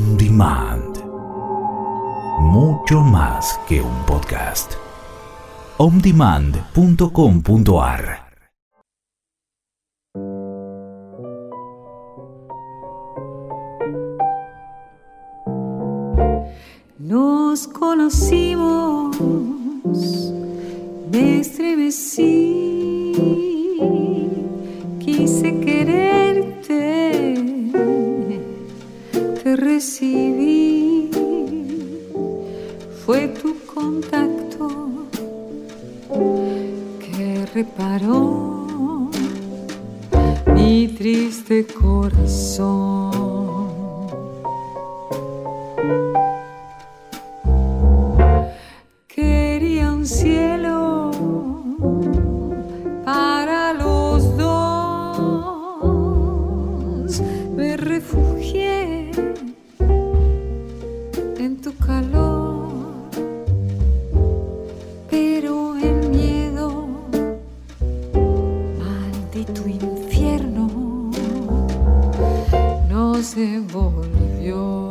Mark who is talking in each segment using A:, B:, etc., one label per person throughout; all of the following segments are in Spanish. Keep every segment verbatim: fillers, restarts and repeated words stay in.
A: On Demand. Mucho más que un podcast. on demand punto com punto a r.
B: Nos conocimos, me estremecí, quise quererte, te recibí, fue tu contacto que reparó mi triste corazón. Quería un cielo para los dos, me refugié en tu calor, pero el miedo, maldito infierno, nos envolvió.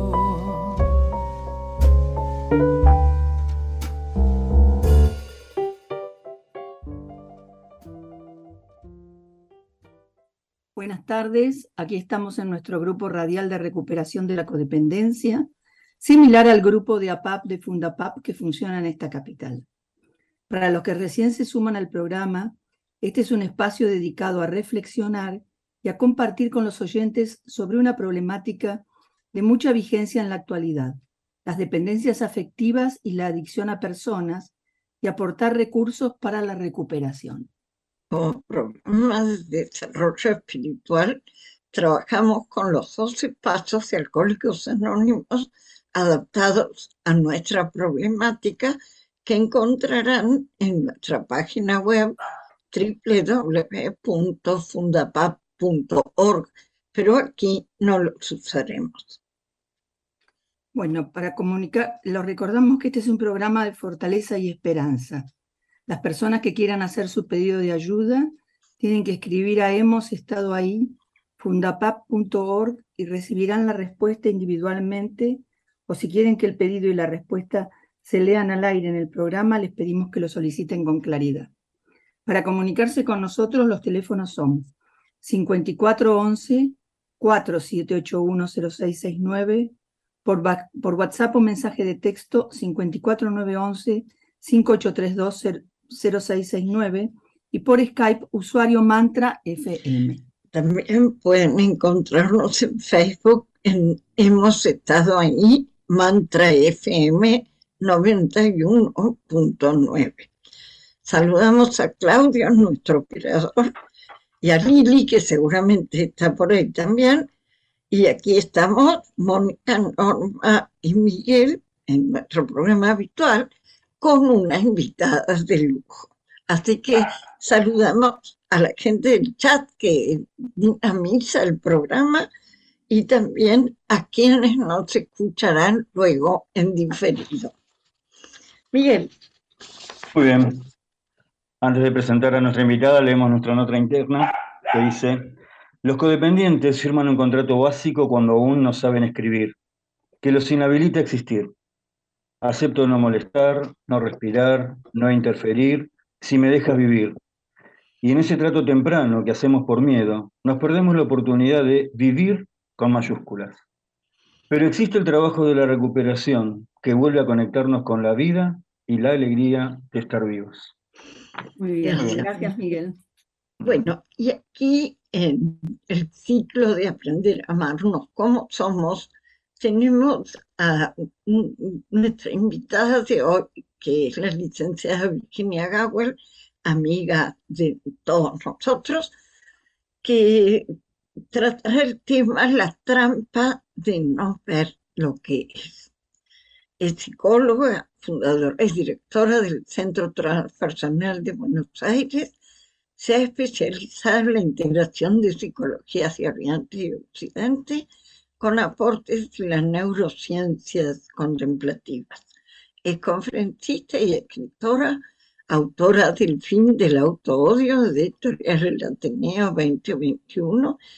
C: Buenas tardes, aquí estamos en nuestro grupo radial de recuperación de la codependencia, similar al grupo de A P A P de Fundapap que funciona en esta capital. Para los que recién se suman al programa, este es un espacio dedicado a reflexionar y a compartir con los oyentes sobre una problemática de mucha vigencia en la actualidad, las dependencias afectivas y la adicción a personas, y aportar recursos para la recuperación.
D: Como programa de desarrollo espiritual, trabajamos con los doce pasos de Alcohólicos Anónimos adaptados a nuestra problemática que encontrarán en nuestra página web doble u doble u doble u punto fundapap punto org, pero aquí no los usaremos.
C: Bueno, para comunicar, los recordamos que este es un programa de fortaleza y esperanza. Las personas que quieran hacer su pedido de ayuda tienen que escribir a hemos estado ahí, fundapap punto org, y recibirán la respuesta individualmente, o si quieren que el pedido y la respuesta se lean al aire en el programa, les pedimos que lo soliciten con claridad. Para comunicarse con nosotros, los teléfonos son cincuenta y cuatro once, cuatro siete ocho uno, cero seis seis nueve, por, por WhatsApp o mensaje de texto cincuenta y cuatro nueve once, cinco ocho tres dos, cero seis seis nueve, y por Skype usuario Mantra F M.
D: También pueden encontrarnos en Facebook en Hemos Estado Ahí, Mantra F M noventa y uno punto nueve. Saludamos a Claudio, nuestro operador, y a Lili, que seguramente está por ahí también. Y aquí estamos, Mónica, Norma y Miguel, en nuestro programa habitual, con una invitada de lujo. Así que saludamos a la gente del chat que dinamiza el programa y también a quienes nos escucharán luego en diferido. Miguel.
E: Muy bien. Antes de presentar a nuestra invitada, leemos nuestra nota interna que dice: los codependientes firman un contrato básico cuando aún no saben escribir, que los inhabilita a existir. Acepto no molestar, no respirar, no interferir, si me dejas vivir. Y en ese trato temprano que hacemos por miedo, nos perdemos la oportunidad de vivir con mayúsculas. Pero existe el trabajo de la recuperación, que vuelve a conectarnos con la vida y la alegría de estar vivos.
C: Muy bien,
D: Gracias,
C: gracias Miguel.
D: Bueno, y aquí en el ciclo de aprender a amarnos como somos, tenemos a nuestra invitada de hoy, que es la licenciada Virginia Gawel, amiga de todos nosotros, que tratará el tema la trampa de no ver lo que es. Es psicóloga, fundadora y directora del Centro Transpersonal de Buenos Aires. Se ha especializado en la integración de psicologías de Oriente y Occidente con aportes de las neurociencias contemplativas. Es conferencista y escritora, autora del Fin del Autoodio, de Editorial El Ateneo veinte veintiuno,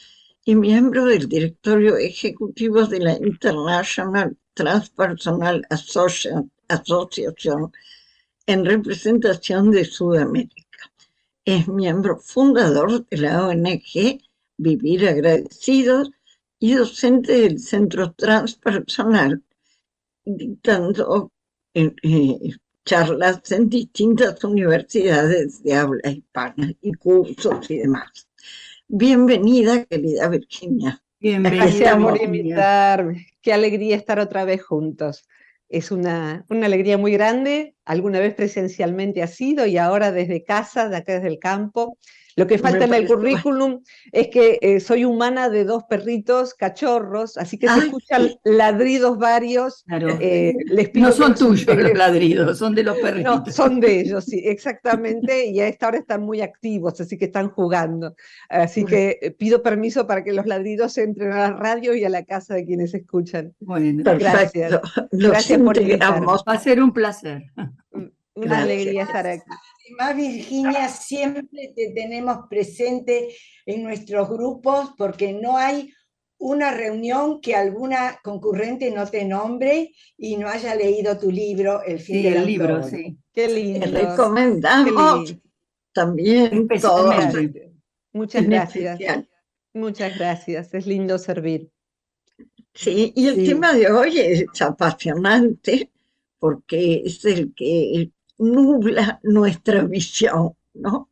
D: y miembro del directorio ejecutivo de la International Transpersonal Association, Association en representación de Sudamérica. Es miembro fundador de la O N G Vivir Agradecidos y docente del Centro Transpersonal, dictando eh, eh, charlas en distintas universidades de habla hispana y cursos y demás. Bienvenida, querida Virginia.
F: Bienvenida. Gracias por invitarme. Qué alegría estar otra vez juntos. Es una, una alegría muy grande. Alguna vez presencialmente ha sido y ahora desde casa, de acá desde el campo. Lo que falta en el currículum es que eh, soy humana de dos perritos cachorros, así que Ay, se escuchan sí. ladridos varios.
C: Claro. Eh, les pido no son tuyos los ladridos, son de los perritos.
F: No, son de ellos, sí, exactamente, y a esta hora están muy activos, así que están jugando. Así que eh, pido permiso para que los ladridos entren a la radio y a la casa de quienes escuchan.
C: Bueno,
F: gracias.
D: Perfecto.
F: Gracias por invitarme.
C: Va a ser un placer.
F: Una
G: Gracias.
F: alegría estar aquí.
G: Además, Virginia, siempre te tenemos presente en nuestros grupos porque no hay una reunión que alguna concurrente no te nombre y no haya leído tu libro, El fin
C: sí,
G: del
C: el libro,
G: autor.
C: sí.
F: Qué lindo.
D: Recomendamos
F: Qué lindo.
D: También todos.
F: Muchas gracias. Muchas gracias. Es lindo servir.
D: Sí, y el sí. tema de hoy es apasionante porque es el que nubla nuestra visión, ¿no?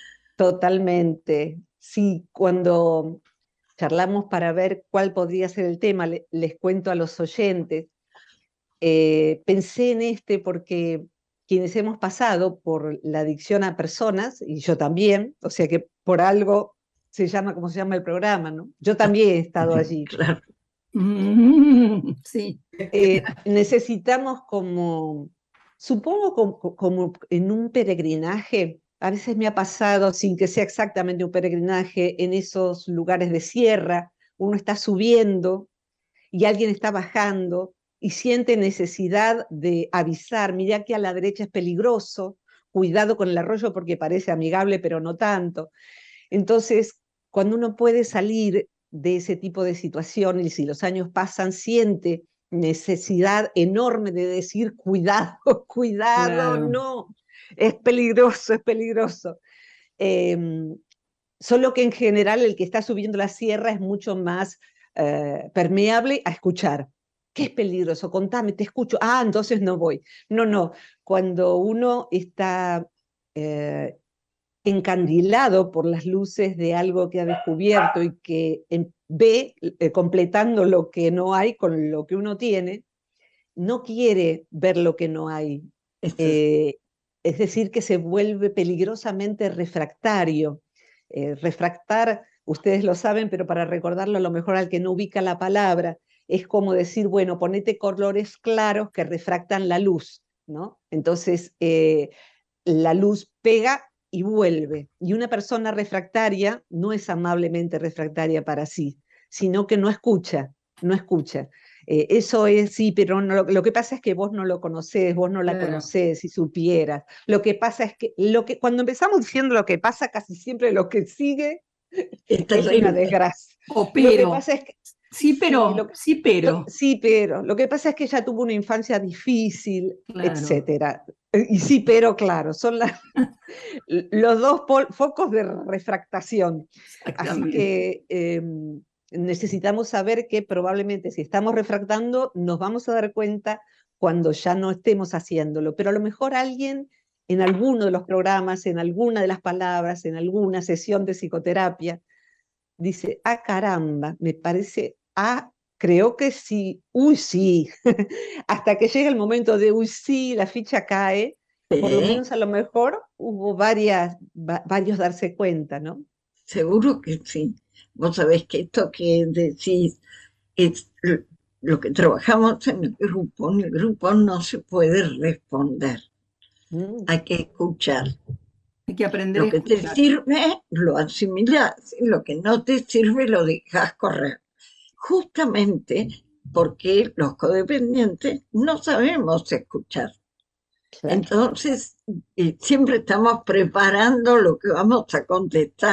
F: Totalmente. Sí, cuando charlamos para ver cuál podría ser el tema, le, les cuento a los oyentes, eh, pensé en este porque quienes hemos pasado por la adicción a personas, y yo también, o sea que por algo se llama como se llama el programa, ¿no? Yo también he estado allí.
D: Claro.
C: Mm, sí.
F: Eh, necesitamos como... Supongo como, como en un peregrinaje, a veces me ha pasado sin que sea exactamente un peregrinaje, en esos lugares de sierra, uno está subiendo y alguien está bajando y siente necesidad de avisar, mira que a la derecha es peligroso, cuidado con el arroyo porque parece amigable pero no tanto. Entonces, cuando uno puede salir de ese tipo de situaciones y si los años pasan, siente necesidad enorme de decir cuidado, cuidado, claro. No, es peligroso, es peligroso. Eh, solo que en general el que está subiendo la sierra es mucho más eh, permeable a escuchar. ¿Qué es peligroso? Contame, te escucho. Ah, entonces no voy. No, no, cuando uno está eh, encandilado por las luces de algo que ha descubierto y que en, ve eh, completando lo que no hay con lo que uno tiene, no quiere ver lo que no hay. Eh, es decir, que se vuelve peligrosamente refractario. Eh, refractar, ustedes lo saben, pero para recordarlo a lo mejor al que no ubica la palabra, es como decir, bueno, ponete colores claros que refractan la luz, ¿no? Entonces, eh, la luz pega y vuelve. Y una persona refractaria no es amablemente refractaria para sí, sino que no escucha, no escucha. Eh, eso es, sí, pero no, lo que pasa es que vos no lo conocés, vos no la claro. conocés, si supieras. Lo que pasa es que, lo que cuando empezamos diciendo lo que pasa, casi siempre lo que sigue
D: Está
F: es una desgracia.
C: O pero.
F: Lo que pasa es que,
C: sí, pero, sí, lo, sí, pero.
F: Sí, pero. Lo que pasa es que ella tuvo una infancia difícil, claro. etcétera. Y sí, pero claro, son la, los dos focos de refractación. Así que eh, necesitamos saber que probablemente si estamos refractando nos vamos a dar cuenta cuando ya no estemos haciéndolo, pero a lo mejor alguien en alguno de los programas, en alguna de las palabras, en alguna sesión de psicoterapia, dice, ah, caramba, me parece, ah, creo que sí, uy, sí, hasta que llega el momento de, uy, sí, la ficha cae, ¿sí? Por lo menos a lo mejor hubo varias, va, varios darse cuenta, ¿no?
D: Seguro que sí. Vos sabés que esto que decís es lo que trabajamos en el grupo, en el grupo no se puede responder, mm. hay que escuchar.
C: Hay que aprender
D: lo
C: a
D: que
C: escuchar.
D: te sirve lo asimilás, y lo que no te sirve lo dejas correr. Justamente porque los codependientes no sabemos escuchar. Claro. Entonces, eh, siempre estamos preparando lo que vamos a contestar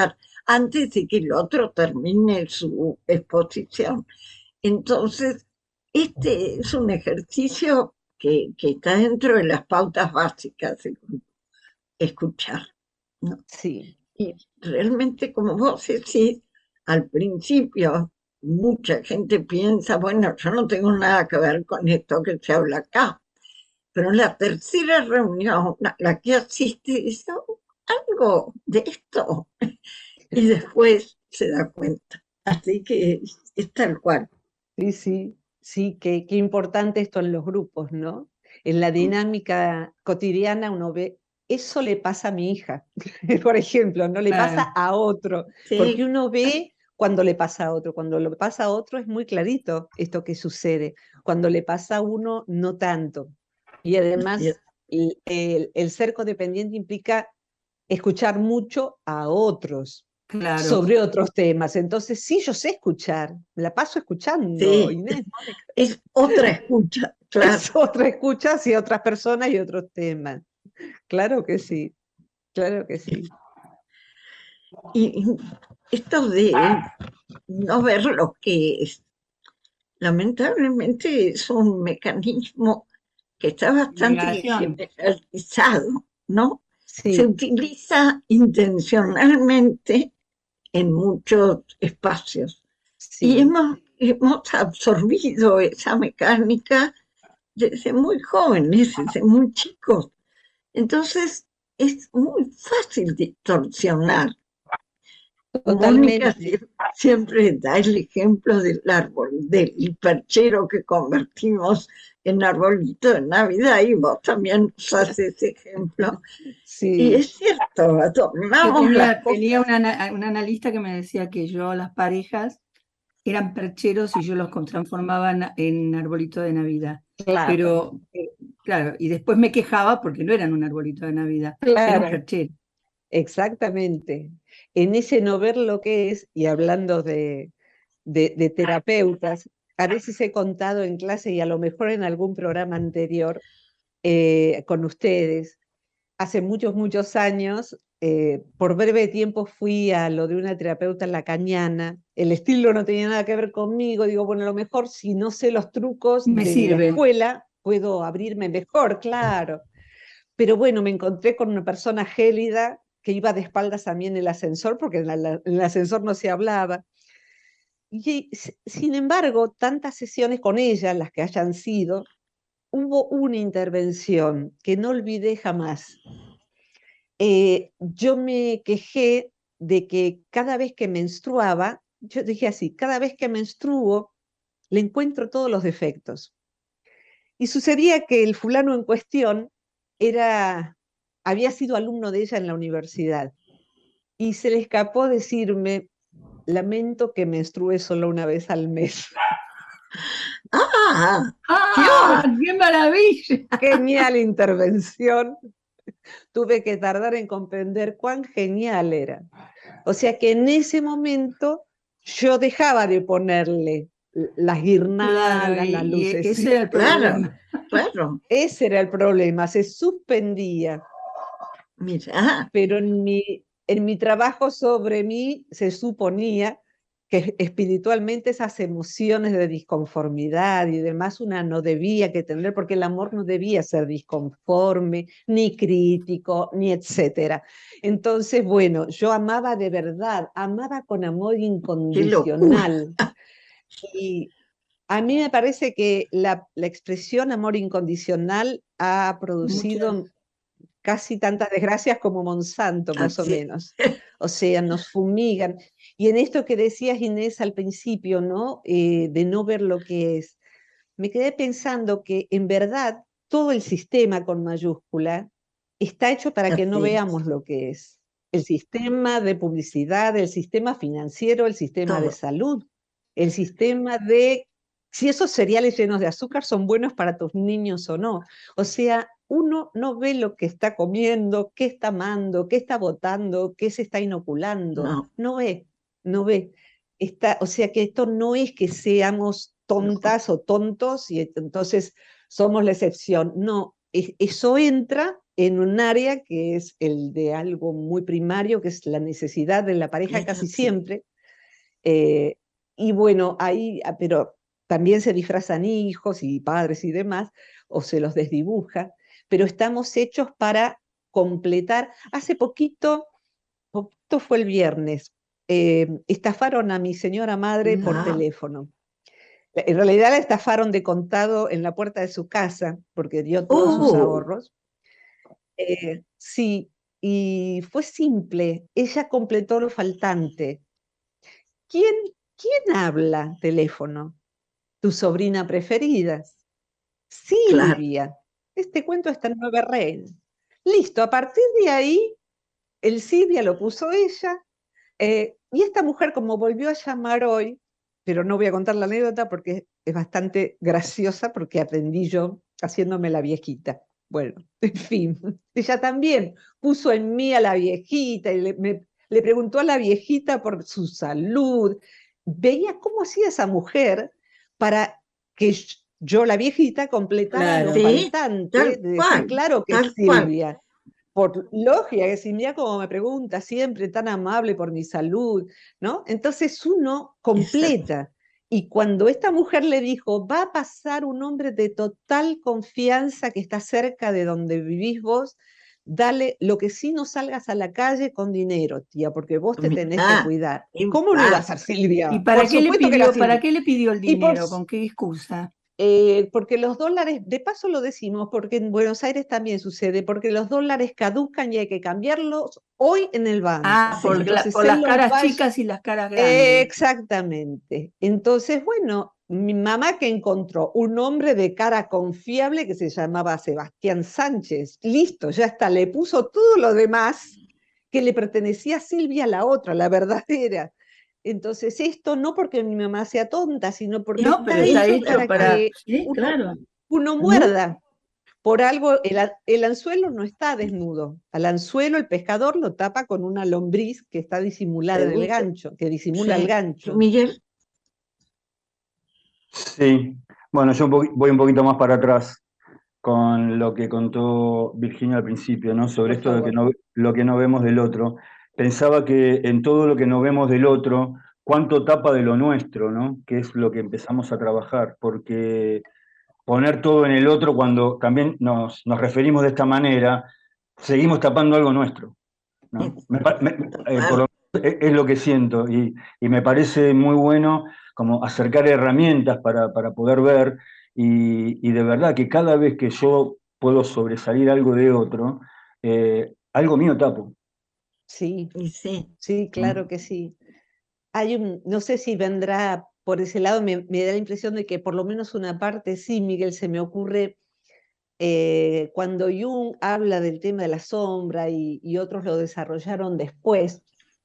D: antes de que el otro termine su exposición. Entonces, este es un ejercicio que, que está dentro de las pautas básicas del grupo, escuchar, ¿no?
F: Sí.
D: Y realmente, como vos decís, al principio mucha gente piensa, bueno, yo no tengo nada que ver con esto que se habla acá. Pero en la tercera reunión, la, la que asiste, dice, "Oh, algo de esto". Y después se da cuenta. Así que es, es tal cual.
F: Sí, sí, sí, qué, qué importante esto en los grupos, ¿no? En la dinámica cotidiana uno ve, eso le pasa a mi hija, por ejemplo, no le pasa
C: Claro.
F: a otro,
D: Sí,
F: porque uno ve cuando le pasa a otro, cuando le pasa a otro es muy clarito esto que sucede, cuando le pasa a uno no tanto. Y
D: así es.
F: además el, el- el ser codependiente implica escuchar mucho a otros
C: Claro.
F: sobre otros temas. Entonces, sí, yo sé escuchar, me la paso escuchando,
D: Sí,
F: Inés, Mónica.
D: es otra escucha, claro.
F: Es otra escucha hacia otras personas y otros temas. Claro que sí, claro que sí.
D: Y y esto de no ver lo que es, lamentablemente es un mecanismo que está bastante
C: Negación.
D: generalizado, ¿no? Se
F: Sí,
D: utiliza intencionalmente en muchos espacios. Y
F: sí,
D: hemos, hemos absorbido esa mecánica desde muy jóvenes, desde muy chicos. Entonces es muy fácil distorsionar. Mónica
F: totalmente.
D: sie- siempre da el ejemplo del árbol, del perchero que convertimos en arbolito de Navidad, y vos también usás ese ejemplo. Y
F: Sí,
D: es cierto,
C: Yo
D: adornamos las
C: tenía, tenía
D: cosas.
C: una, ana- un analista que me decía que yo, las parejas, eran percheros y yo los con- transformaba en, en arbolito de Navidad.
F: claro,
C: Pero, eh, claro, y después me quejaba porque no eran un arbolito de Navidad, eran
F: claro,
C: percheros.
F: exactamente. En ese no ver lo que es, y hablando de, de, de terapeutas, a veces he contado en clase y a lo mejor en algún programa anterior eh, con ustedes. Hace muchos, muchos años, eh, por breve tiempo fui a lo de una terapeuta lacaniana. El estilo no tenía nada que ver conmigo. Digo, bueno, a lo mejor si no sé los trucos
C: Me
F: de la
C: sirve.
F: escuela, puedo abrirme mejor, claro. Pero bueno, me encontré con una persona gélida que iba de espaldas a mí en el ascensor, porque en, la- en el ascensor no se hablaba. Y s- sin embargo, tantas sesiones con ella, las que hayan sido, hubo una intervención que no olvidé jamás. Eh, yo me quejé de que cada vez que menstruaba, yo dije así, cada vez que menstruo, le encuentro todos los defectos. Y sucedía que el fulano en cuestión era, había sido alumno de ella en la universidad y se le escapó decirme, lamento que menstrue solo una vez al mes.
D: ¡Ah!
C: ¡Ah!
D: ¡Dios!
C: ¡Qué maravilla!
F: Genial intervención. Tuve que tardar en comprender cuán genial era. O sea que en ese momento yo dejaba de ponerle las
C: Claro,
F: guirnaldas,
C: y,
F: las
C: y
F: luces.
C: ese era el
D: Claro,
C: problema.
D: claro.
F: Ese era el problema, se suspendía.
D: Mirá,
F: Pero en mi, en mi trabajo sobre mí se suponía que espiritualmente esas emociones de disconformidad y demás una no debía que tener, porque el amor no debía ser disconforme, ni crítico, ni etcétera. Entonces, bueno, yo amaba de verdad, amaba con amor
D: qué locura.
F: incondicional. Y a mí me parece que la, la expresión amor incondicional ha producido
C: Muchas.
F: casi tantas desgracias como Monsanto, más o
D: Así.
F: menos. O sea, nos fumigan. Y en esto que decías, Inés, al principio, ¿no? Eh, de no ver lo que es, me quedé pensando que en verdad todo el sistema con mayúscula está hecho para que no
D: Así.
F: veamos lo que es. El sistema de publicidad, el sistema financiero, el sistema de
D: Todo.
F: salud, el sistema de si esos cereales llenos de azúcar son buenos para tus niños o no. O sea, uno no ve lo que está comiendo, qué está amando, qué está botando, qué se está inoculando.
D: No,
F: No ve, no ve. Está, o sea que esto no es que seamos tontas o tontos y entonces somos la excepción. No, es- eso entra en un área que es el de algo muy primario, que es la necesidad de la pareja casi siempre. Eh, y bueno, ahí, pero también se disfrazan hijos y padres y demás, o se los desdibuja, pero estamos hechos para completar. Hace poquito, poquito fue el viernes, eh, estafaron a mi señora madre por
D: No.
F: teléfono. En realidad la estafaron de contado en la puerta de su casa, porque dio todos sus
D: Oh,
F: ahorros. Eh, sí, y fue simple, ella completó lo faltante. ¿Quién, quién habla teléfono? Tu sobrina preferida,
D: claro.
F: Silvia. Este cuento está en Nueve Reinas. Listo, a partir de ahí, el Silvia lo puso ella, eh, y esta mujer, como volvió a llamar hoy, pero no voy a contar la anécdota porque es bastante graciosa, porque aprendí yo haciéndome la viejita. Bueno, en fin, ella también puso en mí a la viejita y le, me, le preguntó a la viejita por su salud. Veía cómo hacía esa mujer para que yo, la viejita, completara
C: Claro.
F: lo
D: Sí,
F: faltante,
D: tal
F: de decir,
D: cual,
F: claro que
D: tal
F: es
D: cual.
F: Silvia. Por lógica, que si mira como me pregunta siempre, tan amable por mi salud, ¿no? Entonces uno
D: Exacto.
F: completa. Y cuando esta mujer le dijo, va a pasar un hombre de total confianza que está cerca de donde vivís vos, dale, lo que sí no salgas a la calle con dinero, tía, porque vos te tenés que
D: Ah,
F: cuidar.
D: y
F: ¿Cómo no iba a
D: va.
F: ser Silvia?
C: ¿Y para
F: Por
C: qué le
F: supuesto que era
C: pidió, para
F: Silvia.
C: qué le pidió el
F: Y por,
C: dinero? ¿Con qué excusa?
F: eh, porque los dólares, de paso lo decimos, porque en Buenos Aires también sucede, porque los dólares caducan y hay que cambiarlos hoy en el banco.
C: Ah, por, la-
F: Entonces
C: por
F: él
C: las
F: los
C: caras
F: va a-
C: chicas y las caras
F: Eh,
C: grandes.
F: exactamente. Entonces, bueno, mi mamá que encontró un hombre de cara confiable que se llamaba Sebastián Sánchez, listo, ya está, le puso todo lo demás que le pertenecía a Silvia, la otra, la verdadera. Entonces, esto no porque mi mamá sea tonta, sino porque
C: No, pero
F: está
C: está
F: hecho
C: hecho
F: para
C: para...
F: que
C: Sí,
F: uno,
C: claro.
F: uno
C: Mu-
F: muerda. Por algo, el, a- el anzuelo no está desnudo. Al anzuelo el pescador lo tapa con una lombriz que está disimulada en el
D: Pregunta.
F: gancho, que disimula el
D: Sí.
F: gancho.
D: Miguel,
E: Sí, bueno, yo un poqui- voy un poquito más para atrás con lo que contó Virginia al principio, ¿no? Sobre
F: Por
E: esto de que
F: favor.
E: no, lo que no vemos del otro. Pensaba que en todo lo que no vemos del otro, cuánto tapa de lo nuestro, ¿no? Que es lo que empezamos a trabajar, porque poner todo en el otro cuando también nos, nos referimos de esta manera, seguimos tapando algo nuestro, ¿no? Me pa- me- eh, por lo- es, es lo que siento y, y me parece muy bueno como acercar herramientas para, para poder ver y, y de verdad que cada vez que yo puedo sobresalir algo de otro, eh, algo mío tapo,
F: Sí,
D: y sí,
F: sí,
E: ¿no?
F: claro que sí. Hay un, no sé si vendrá por ese lado, me, me da la impresión de que por lo menos una parte sí, Miguel, se me ocurre eh, cuando Jung habla del tema de la sombra y, y otros lo desarrollaron después.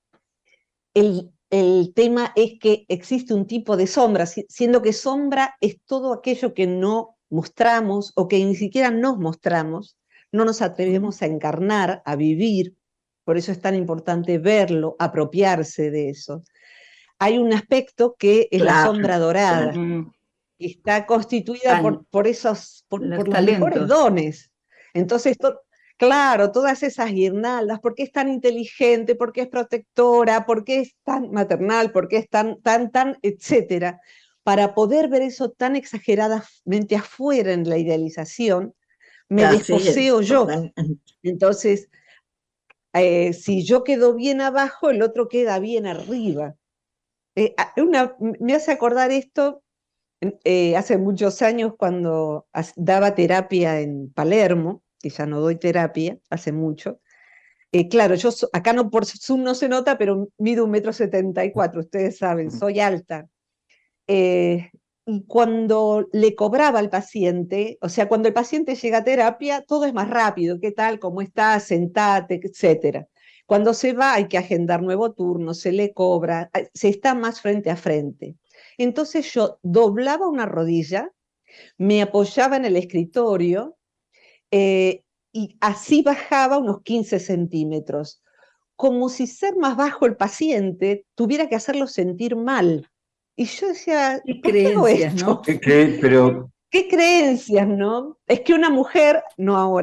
F: El, el tema es que existe un tipo de sombra, si- siendo que sombra es todo aquello que no mostramos o que ni siquiera nos mostramos, no nos atrevemos a encarnar, a vivir, por eso es tan importante verlo, apropiarse de eso. Hay un aspecto que es la
D: claro,
F: sombra dorada,
D: claro.
C: Mm,
F: que está constituida por,
C: tal-
F: por esos, por,
C: los
F: por los mejores
C: talentos.
F: dones. Entonces, to- claro, todas esas guirnaldas, porque es tan inteligente, porque es protectora, porque es tan maternal, porque es tan, tan, tan, etcétera, para poder ver eso tan exageradamente afuera en la idealización, me
D: Así es,
F: desposeo yo.
D: totalmente.
F: Entonces, eh, si yo quedo bien abajo, el otro queda bien arriba. Eh, a- una- me hace acordar esto eh, hace muchos años cuando as- daba terapia en Palermo, que ya no doy terapia, hace mucho. Eh, claro, yo so- acá no por Zoom no se nota, pero mido un metro setenta y cuatro, ustedes saben, soy alta. Eh, y cuando le cobraba al paciente, o sea, cuando el paciente llega a terapia, todo es más rápido, ¿qué tal? ¿Cómo estás? Sentate, etcétera. Cuando se va hay que agendar nuevo turno, se le cobra, eh, se está más frente a frente. Entonces yo doblaba una rodilla, me apoyaba en el escritorio eh, y así bajaba unos quince centímetros, como si ser más bajo el paciente tuviera que hacerlo sentir mal. Y yo decía,
C: Qué
F: ¿por qué hago
C: creencias,
F: esto?
C: ¿no?
E: ¿Qué- qué? Pero
F: ¿Qué creencias, no? Es que una mujer, no ahora,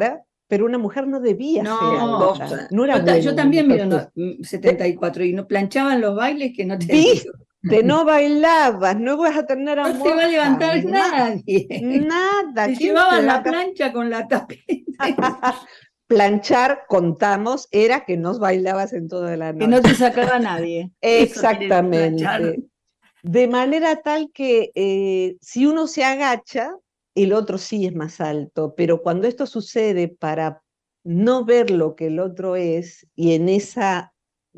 F: pero una mujer no debía
C: No,
F: ser alta,
D: cosa.
F: no era
C: Yo, ta-
F: bueno
C: yo
F: una
C: también
F: mujer
C: mido
F: que-
C: unos mm, setenta y cuatro y no planchaban los bailes que no te
F: ¿Viste?
C: digo.
F: No bailabas, no vas a tener
C: No
F: amor
C: se va a levantar
F: jamás.
C: nadie.
F: Nada,
C: Se
F: ¿quién
C: llevaban
F: te va
C: la
F: a ca-
C: plancha con la tapita.
F: Planchar, contamos, era que nos bailabas en toda la
C: Que no
F: noche.
C: te sacaba nadie. Eso quiere decir planchar.
F: Exactamente. De manera tal que eh, si uno se agacha, el otro sí es más alto, pero cuando esto sucede para no ver lo que el otro es, y en esa,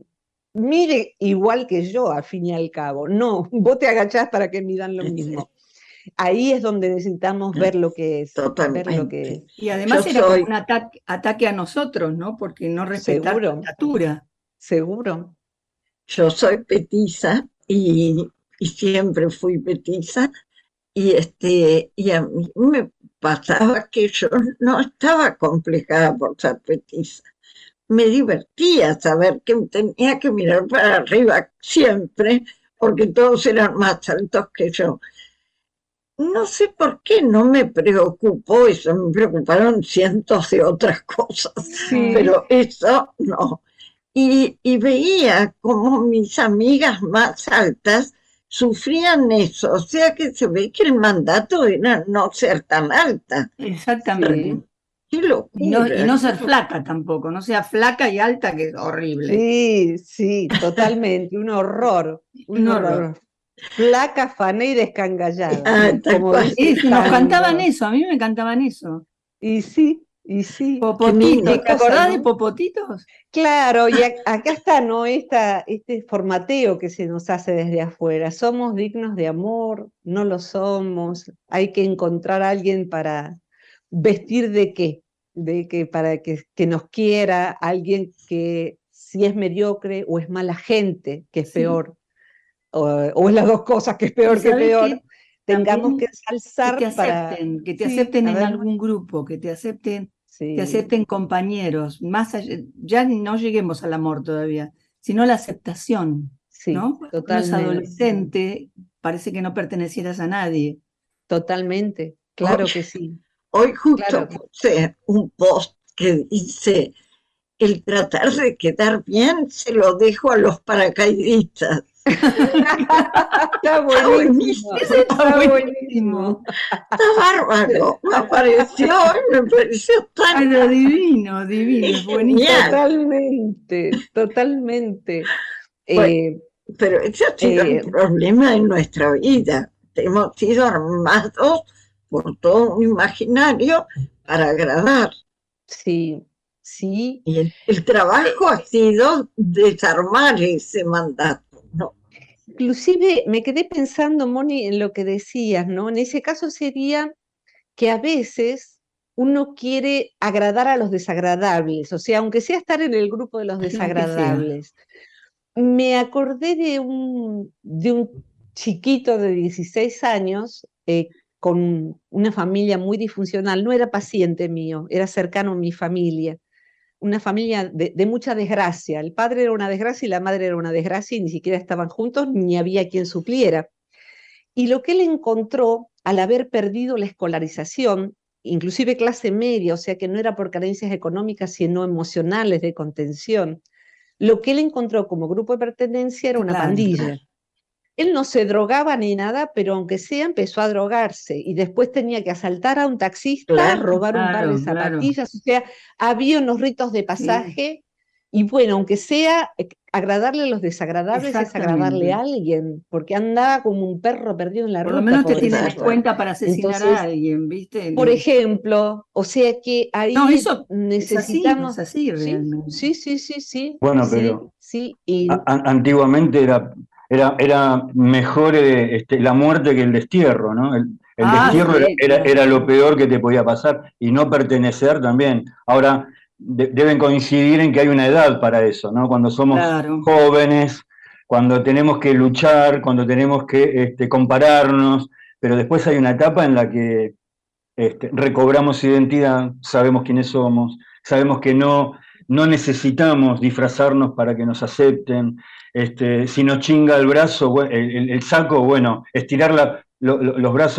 F: mire igual que yo, al fin y al cabo, no, vos te agachás para que midan lo mismo. Ahí es donde necesitamos ver lo que es, ver lo que
D: Totalmente.
F: es.
C: Y además
D: Yo
C: era
D: soy-
C: como un ataque, ataque a nosotros, ¿no? Porque no respetar
F: Seguro.
C: la estatura.
F: Seguro.
D: Yo soy petiza y, y siempre fui petiza y este y a mí me pasaba que yo no estaba complejada por ser petiza. Me divertía saber que tenía que mirar para arriba siempre porque todos eran más altos que yo. No sé por qué no me preocupó eso, me preocuparon cientos de otras cosas,
F: Sí.
D: pero eso no. Y, y veía como mis amigas más altas sufrían eso, o sea que se ve que el mandato era no ser tan alta.
C: Exactamente.
D: ¡Qué locura!
C: Y no, y no ser flaca tampoco, no sea flaca y alta, que es horrible.
F: Sí, sí, totalmente, un horror, un,
C: Un
F: horror.
C: horror.
F: Flaca, fané y descangallada.
D: Ah, tal
F: como
D: cual.
F: dice
C: Y
F: el
C: nos
F: tango.
C: cantaban eso, a mí me cantaban eso.
F: Y sí, y sí.
C: Popotitos,
D: lindo.
C: ¿te acordás
F: ¿no?
C: de Popotitos?
F: Claro, y ac- acá está, ¿no? Esta, este formateo que se nos hace desde afuera. ¿Somos dignos de amor? ¿No lo somos? Hay que encontrar a alguien para vestir de qué, de que para que, que nos quiera, alguien que si es mediocre o es mala gente, que es
C: Sí.
F: peor, o, o es las dos cosas, que es peor
C: Y
F: que
C: sabés
F: peor,
C: que
F: tengamos
C: también
F: que
C: Que
F: ensalzar
C: te
F: para...
C: acepten, que te
F: Sí,
C: acepten
F: a
C: en
F: ver.
C: algún grupo, que te acepten,
F: Sí,
C: te acepten compañeros, más allá- ya no lleguemos al amor todavía, sino la aceptación,
F: sí,
C: ¿no? Cuando uno es
F: totalmente.
C: adolescente, parece que no pertenecieras a nadie.
F: Totalmente, claro que sí.
D: Hoy justo
F: Claro.
D: puse un post que dice, el tratar de quedar bien se lo dejo a los paracaidistas.
F: Está buenísimo.
C: Ese está
F: Está
C: buenísimo.
F: buenísimo.
D: Está bárbaro, me apareció y me pareció tan
C: Ay, pero divino, divino, es buenísimo.
D: genial.
F: Totalmente, totalmente.
D: Bueno,
F: Eh,
D: Pero ese ha sido
F: Eh,
D: el problema de nuestra vida. Hemos sido armados por todo un imaginario para agradar.
F: sí, sí.
D: Y el, el trabajo ha sido desarmar ese mandato, ¿no?
F: Inclusive me quedé pensando, Moni, en lo que decías, ¿no? En ese caso sería que a veces uno quiere agradar a los desagradables, o sea, aunque sea estar en el grupo de los
C: Aunque sea.
F: desagradables. Me acordé de un, de un chiquito de dieciséis años eh, con una familia muy disfuncional, no era paciente mío, era cercano a mi familia, una familia de, de mucha desgracia. El padre era una desgracia y la madre era una desgracia y ni siquiera estaban juntos ni había quien supliera. Y lo que él encontró al haber perdido la escolarización, inclusive clase media, o sea que no era por carencias económicas sino emocionales de contención, lo que él encontró como grupo de pertenencia era una
C: Claro.
F: pandilla. Él no se drogaba ni nada, pero aunque sea empezó a drogarse y después tenía que asaltar a un taxista,
D: Claro,
F: robar un par de
C: claro, claro.
F: zapatillas, o sea, había unos ritos de pasaje y bueno, aunque sea eh, agradarle a los desagradables es agradarle
C: Exactamente.
F: a alguien, porque andaba como un perro perdido en la
C: Por
F: ruta.
C: lo menos te
F: pobrecito.
C: tienen en cuenta para asesinar
F: Entonces,
C: a alguien, ¿viste?
F: Por ejemplo, o sea que ahí
C: No, eso
F: necesitamos...
C: es así, es así
F: Sí,
C: realmente.
F: sí, sí, sí, sí.
E: Bueno,
F: sí,
E: pero-
F: sí, y
E: A- a- antiguamente era, era, era mejor eh, este, la muerte que el destierro, ¿no? El, el
C: Ah,
E: destierro
C: sí,
E: era, era,
C: claro.
E: era lo peor que te podía pasar y no pertenecer también. Ahora, de- deben coincidir en que hay una edad para eso, ¿no? Cuando somos
C: Claro.
E: jóvenes, cuando tenemos que luchar, cuando tenemos que este, compararnos, pero después hay una etapa en la que este, recobramos identidad, sabemos quiénes somos, sabemos que no, no necesitamos disfrazarnos para que nos acepten. Este, si nos chinga el brazo, el, el- el saco, bueno, estirar la- lo- lo- los brazos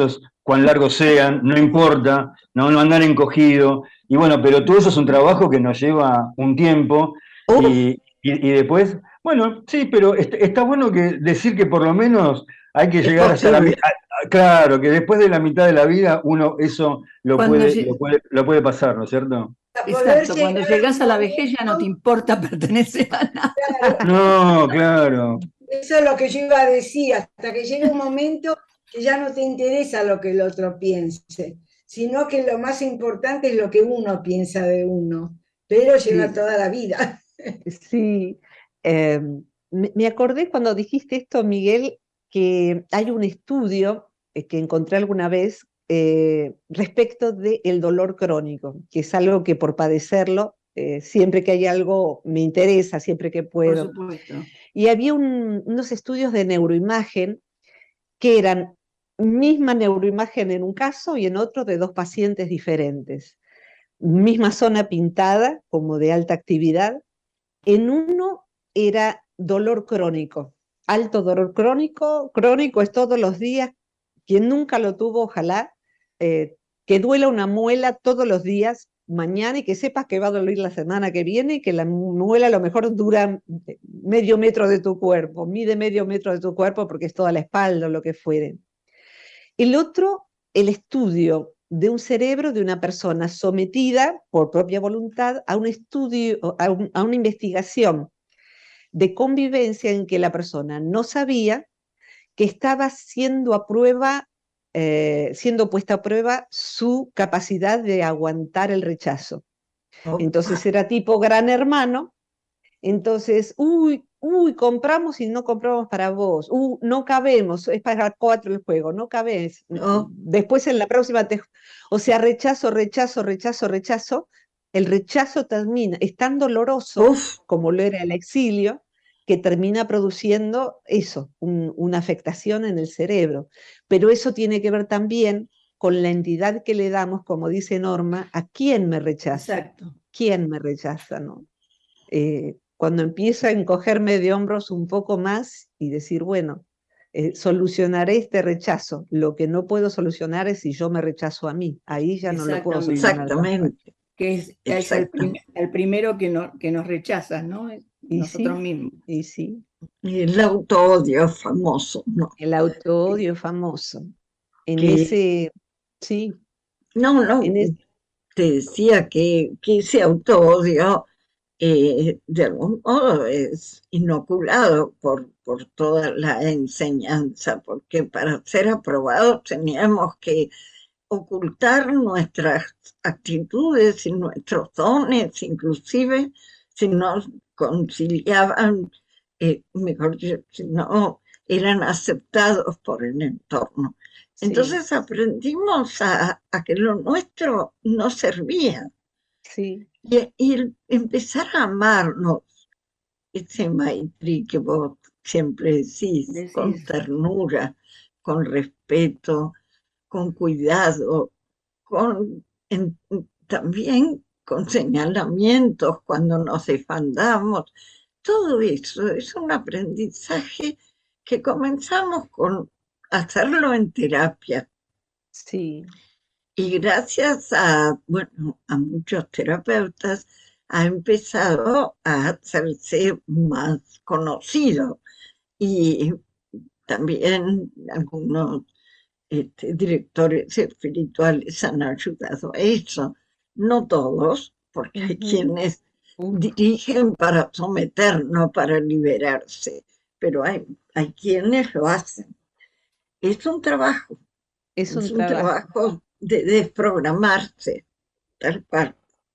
E: cuán largos sean, no importa, no, no andar encogido. Y bueno, pero todo eso es un trabajo que nos lleva un tiempo y, y, y después, bueno, sí, pero est- está bueno que decir que por lo menos hay que
D: Es
E: llegar hasta la
D: posible.
E: mitad. Claro, que después de la mitad de la vida uno eso lo
C: Cuando
E: puede,
C: lle-
E: lo puede, lo puede pasar, ¿no es cierto?
G: Para poder
C: Exacto, cuando
G: llegar a
C: llegas
G: un
C: a la vejez ya no te
G: momento,
C: importa pertenecer a nada.
E: No, claro.
G: eso es lo que yo iba a decir, hasta que llega un momento que ya no te interesa lo que el otro piense, sino que lo más importante es lo que uno piensa de uno, pero lleva
C: Sí.
G: toda la vida.
F: Sí, eh, me, me acordé cuando dijiste esto, Miguel, que hay un estudio eh, que encontré alguna vez eh, respecto del dolor crónico, que es algo que por padecerlo, eh, siempre que hay algo me interesa, siempre que
C: Por
F: puedo.
C: supuesto.
F: Y había un- unos estudios de neuroimagen que eran misma neuroimagen en un caso y en otro de dos pacientes diferentes. Misma zona pintada como de alta actividad. En uno era dolor crónico, alto dolor crónico, crónico es todos los días, quien nunca lo tuvo, ojalá, eh, que duela una muela todos los días, mañana, y que sepas que va a doler la semana que viene, y que la muela a lo mejor dura medio metro de tu cuerpo, mide medio metro de tu cuerpo porque es toda la espalda o lo que fuere. El otro, el estudio de un cerebro de una persona sometida por propia voluntad a un estudio, a, un, a una investigación de convivencia en que la persona no sabía que estaba siendo a prueba, eh, siendo puesta a prueba su capacidad de aguantar el rechazo. Entonces era tipo Gran Hermano. Entonces, uy, uy, compramos y no compramos para vos, uh, no cabemos, es para cuatro el juego, no cabes.
D: No.
F: Después en la próxima, te... o sea, rechazo, rechazo, rechazo, rechazo. El rechazo termina, es tan doloroso
D: Uf,
F: como lo era el exilio, que termina produciendo eso, un- una afectación en el cerebro. Pero eso tiene que ver también con la entidad que le damos, como dice Norma, a quién me rechaza,
C: Exacto.
F: quién me rechaza, ¿no? Eh, cuando empiezo a encogerme de hombros un poco más y decir, bueno, eh, solucionaré este rechazo. Lo que no puedo solucionar es si yo me rechazo a mí. Ahí ya no lo puedo
C: Exactamente.
F: solucionar.
D: exactamente,
C: Que es, es el, prim-
D: exactamente.
C: el primero que, no- que nos rechaza, ¿no? Es
F: Y
C: nosotros
F: sí,
C: mismos.
F: y sí,
D: Y el auto-odio famoso, ¿no?
F: el auto-odio famoso. En
D: Que,
F: ese, sí,
D: no, no,
F: en ese,
D: te decía que, que ese auto-odio eh, de algún modo es inoculado por, por toda la enseñanza, porque para ser aprobados teníamos que ocultar nuestras actitudes y nuestros dones, inclusive si no conciliaban, eh, mejor dicho, si no eran aceptados por el entorno.
F: sí,
D: Entonces aprendimos a, a que lo nuestro no servía
F: sí,
D: y, y el empezar a amarnos, ese maitri que vos siempre decís, con
C: Decís,
D: ternura, con respeto, con cuidado, con en- también con señalamientos cuando nos desfandamos. Todo eso es un aprendizaje que comenzamos con hacerlo en terapia.
F: sí,
D: Y gracias a, bueno, a muchos terapeutas ha empezado a hacerse más conocido. Y también algunos este, directores espirituales han ayudado a eso. No todos, porque hay
F: ujú,
D: quienes
F: uh,
D: dirigen para someter, no para liberarse, pero hay, hay quienes lo hacen. Es un trabajo,
F: es
D: es
F: un
D: un
F: trabajo.
D: trabajo de desprogramarse, tal cual.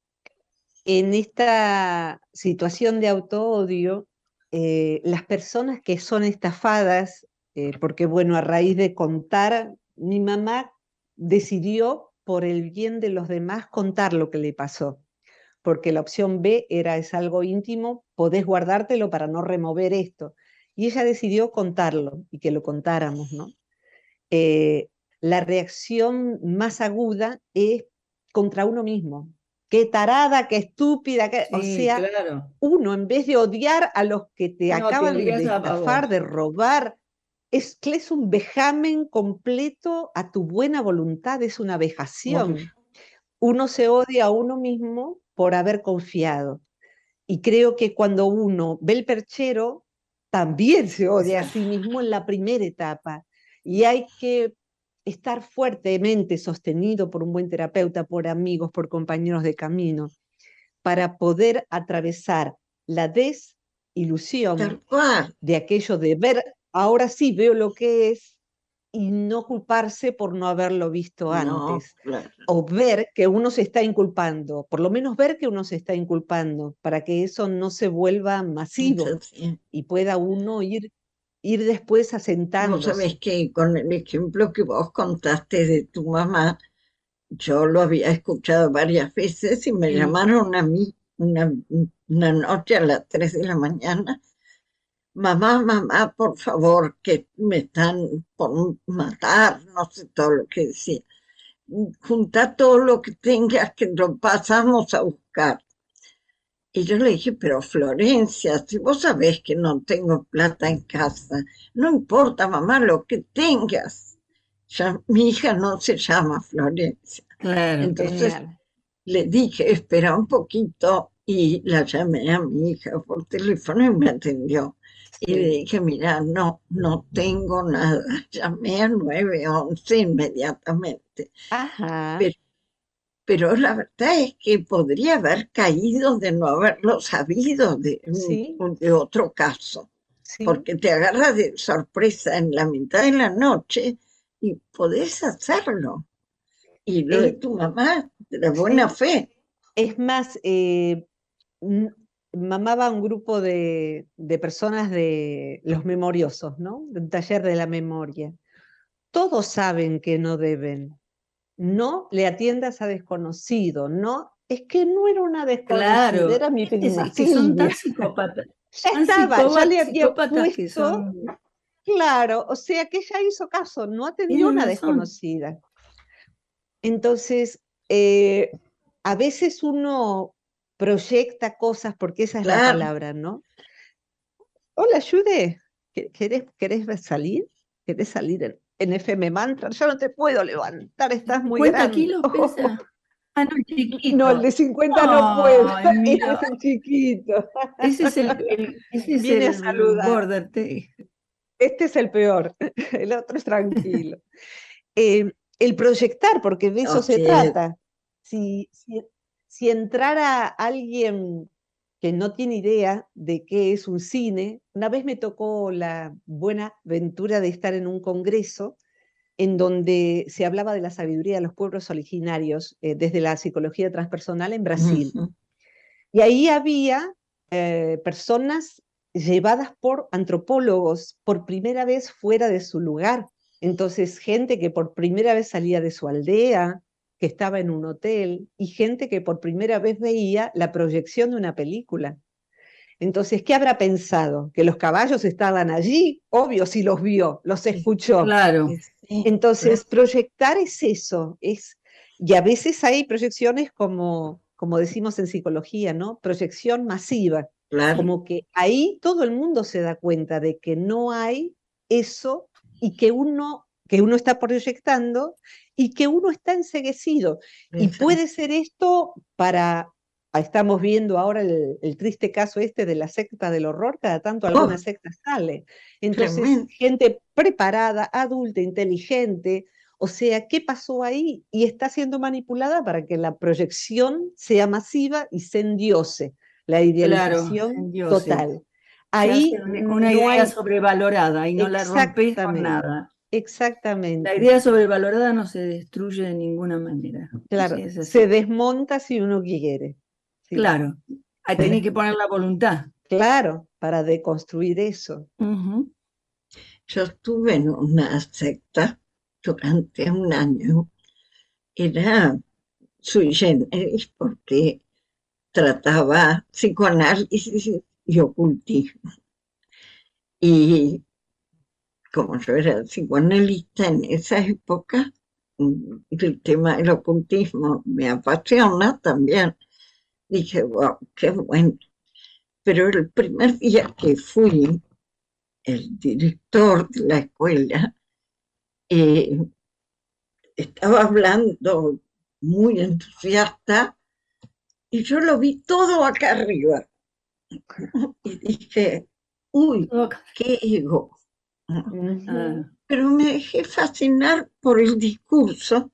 F: En esta situación de auto-odio, eh, las personas que son estafadas, eh, porque bueno, a raíz de contar, mi mamá decidió por el bien de los demás contar lo que le pasó, porque la opción B era es algo íntimo, podés guardártelo para no remover esto. Y ella decidió contarlo y que lo contáramos, ¿no? Eh, la reacción más aguda es contra uno mismo. Qué tarada, qué estúpida, qué... o
C: sí,
F: sea,
C: claro.
F: uno en vez de odiar a los que te
C: No, te
F: acaban
C: odias
F: de
C: a, a
F: estafar,
C: vos.
F: de robar, es que es un vejamen completo a tu buena voluntad, es una vejación.
D: Obvio.
F: Uno se odia a uno mismo por haber confiado. Y creo que cuando uno ve el perchero, también se odia a sí mismo en la primera etapa. Y hay que estar fuertemente sostenido por un buen terapeuta, por amigos, por compañeros de camino, para poder atravesar la desilusión
D: Tal cual.
F: de aquello de ver, ahora sí veo lo que es, y no culparse por no haberlo visto
D: No,
F: antes.
D: claro.
F: O ver que uno se está inculpando, por lo menos ver que uno se está inculpando, para que eso no se vuelva masivo
D: Eso sí.
F: y pueda uno ir, ir después
D: Vos
F: asentándose.
D: sabés que con el ejemplo que vos contaste de tu mamá, yo lo había escuchado varias veces y me
C: Sí.
D: llamaron a mí una, una noche a las tres de la mañana. Mamá, mamá, por favor, que me están por matar, no sé todo lo que decía. Junta todo lo que tengas, que lo pasamos a buscar. Y yo le dije, pero Florencia, si vos sabés que no tengo plata en casa, no importa, mamá, lo que tengas. Ya, mi hija no se llama Florencia.
C: Claro.
D: Entonces
F: Genial.
D: le dije, espera un poquito, y la llamé a mi hija por teléfono y me atendió. Y le
F: Sí.
D: dije, mira, no, no tengo nada. Llamé al nueve once inmediatamente.
F: Ajá,
D: Pero, pero la verdad es que podría haber caído de no haberlo sabido de,
F: sí,
D: de otro caso,
F: sí.
D: porque te agarra de sorpresa en la mitad de la noche y podés hacerlo. Y lo de
F: Es,
D: tu mamá, de la buena
F: sí.
D: fe.
F: Es más, eh, n- mamá va a un grupo de, de personas de los memoriosos, ¿no? Un taller de la memoria. Todos saben que no deben. No le atiendas a desconocido, no, es que no era una desconocida,
C: Claro.
F: era mi
C: Es
F: prima
C: que son tan
F: Silvia.
C: psicópatas.
F: Ya
C: Tan
F: estaba, ya
C: psicópatas,
F: le había
C: psicópatas que
F: puesto,
C: son.
F: claro, o sea que ella hizo caso, no atendió a
C: Tienen
F: una
C: razón.
F: desconocida. Entonces, eh, a veces uno proyecta cosas, porque esa es la
D: Claro,
F: palabra, ¿no? Hola, Jude, ¿Qué- ¿querés, querés salir? ¿Querés salir en, en F M Mantra? Yo no te puedo levantar, estás muy
C: ¿cincuenta
F: grande.
C: kilos pesa? Ah, no, el chiquito.
F: No, el de cincuenta no puedo,
C: Ay,
F: este
C: mira,
F: es el chiquito.
C: ese es el, el- ese es
F: Viene a
C: el
F: saludar.
C: border te-
F: Este es el peor, el otro es tranquilo. Eh, el proyectar, porque de eso se
D: así es.
F: trata. Si, si, si entrara alguien que no tiene idea de qué es un cine, una vez me tocó la buena ventura de estar en un congreso en donde se hablaba de la sabiduría de los pueblos originarios eh, desde la psicología transpersonal en Brasil.
D: Ujú.
F: Y ahí había eh, personas llevadas por antropólogos por primera vez fuera de su lugar. Entonces, gente que por primera vez salía de su aldea, que estaba en un hotel, y gente que por primera vez veía la proyección de una película. Entonces, ¿qué habrá pensado? ¿Que los caballos estaban allí? Obvio, si los vio, los escuchó.
C: Claro.
D: Sí,
F: Entonces,
D: claro.
F: proyectar es eso, es, y a veces hay proyecciones como, como decimos en psicología, ¿no? Proyección masiva,
D: Claro.
F: como que ahí todo el mundo se da cuenta de que no hay eso y que uno, que uno está proyectando y que uno está enceguecido. Y
D: Exacto.
F: puede ser esto para, estamos viendo ahora el, el triste caso este de la secta del horror, cada tanto alguna
D: Oh,
F: secta sale. Entonces,
D: tremendo.
F: gente preparada, adulta, inteligente, o sea, ¿qué pasó ahí? Y está siendo manipulada para que la proyección sea masiva y se endiose, la
C: Claro,
F: idealización
C: endiose.
F: total.
C: Se
F: Ahí
C: hace una, una
F: no
C: idea
F: hay,
C: sobrevalorada y no la rompes con
F: exactamente,
C: nada. La
F: exactamente,
C: idea sobrevalorada no se destruye de ninguna manera.
F: claro,
C: Sí, es así.
F: se desmonta si uno quiere, sí,
C: Claro, ahí
F: se
C: tenés que
F: des-
C: poner la voluntad.
F: claro, para deconstruir eso.
C: Ujú.
D: Yo estuve en una secta durante un año. Era sui generis porque trataba psicoanálisis y ocultismo. Y como yo era psicoanalista en esa época, mm, el tema del ocultismo me apasiona también. Dije, wow, qué bueno. Pero el primer día que fui, el director de la escuela, eh, estaba hablando muy entusiasta y yo lo vi todo acá arriba. Y dije, uy, qué ego.
F: Ujú.
D: Pero me dejé fascinar por el discurso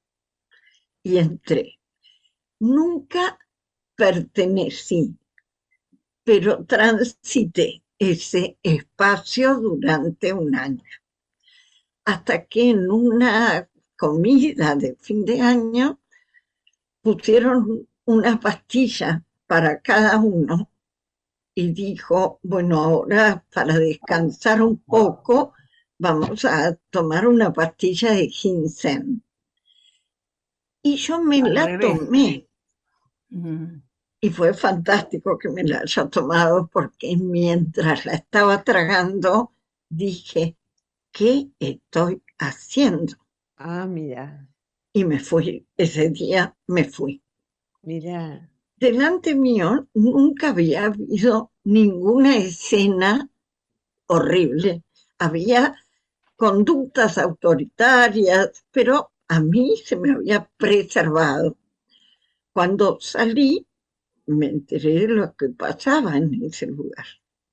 D: y entré. Nunca pertenecí, pero transité ese espacio durante un año. Hasta que en una comida de fin de año pusieron una pastilla para cada uno y dijo, bueno, ahora para descansar un poco vamos a tomar una pastilla de ginseng. Y yo me
C: Al
D: la
C: revés.
D: tomé.
C: Mm.
D: Y fue fantástico que me la haya tomado porque mientras la estaba tragando dije, ¿qué estoy haciendo?
F: Ah, mira,
D: Y me fui, ese día me fui.
F: mira.
D: Delante mío nunca había habido ninguna escena horrible. Había conductas autoritarias, pero a mí se me había preservado. Cuando salí, me enteré de lo que pasaba en ese lugar.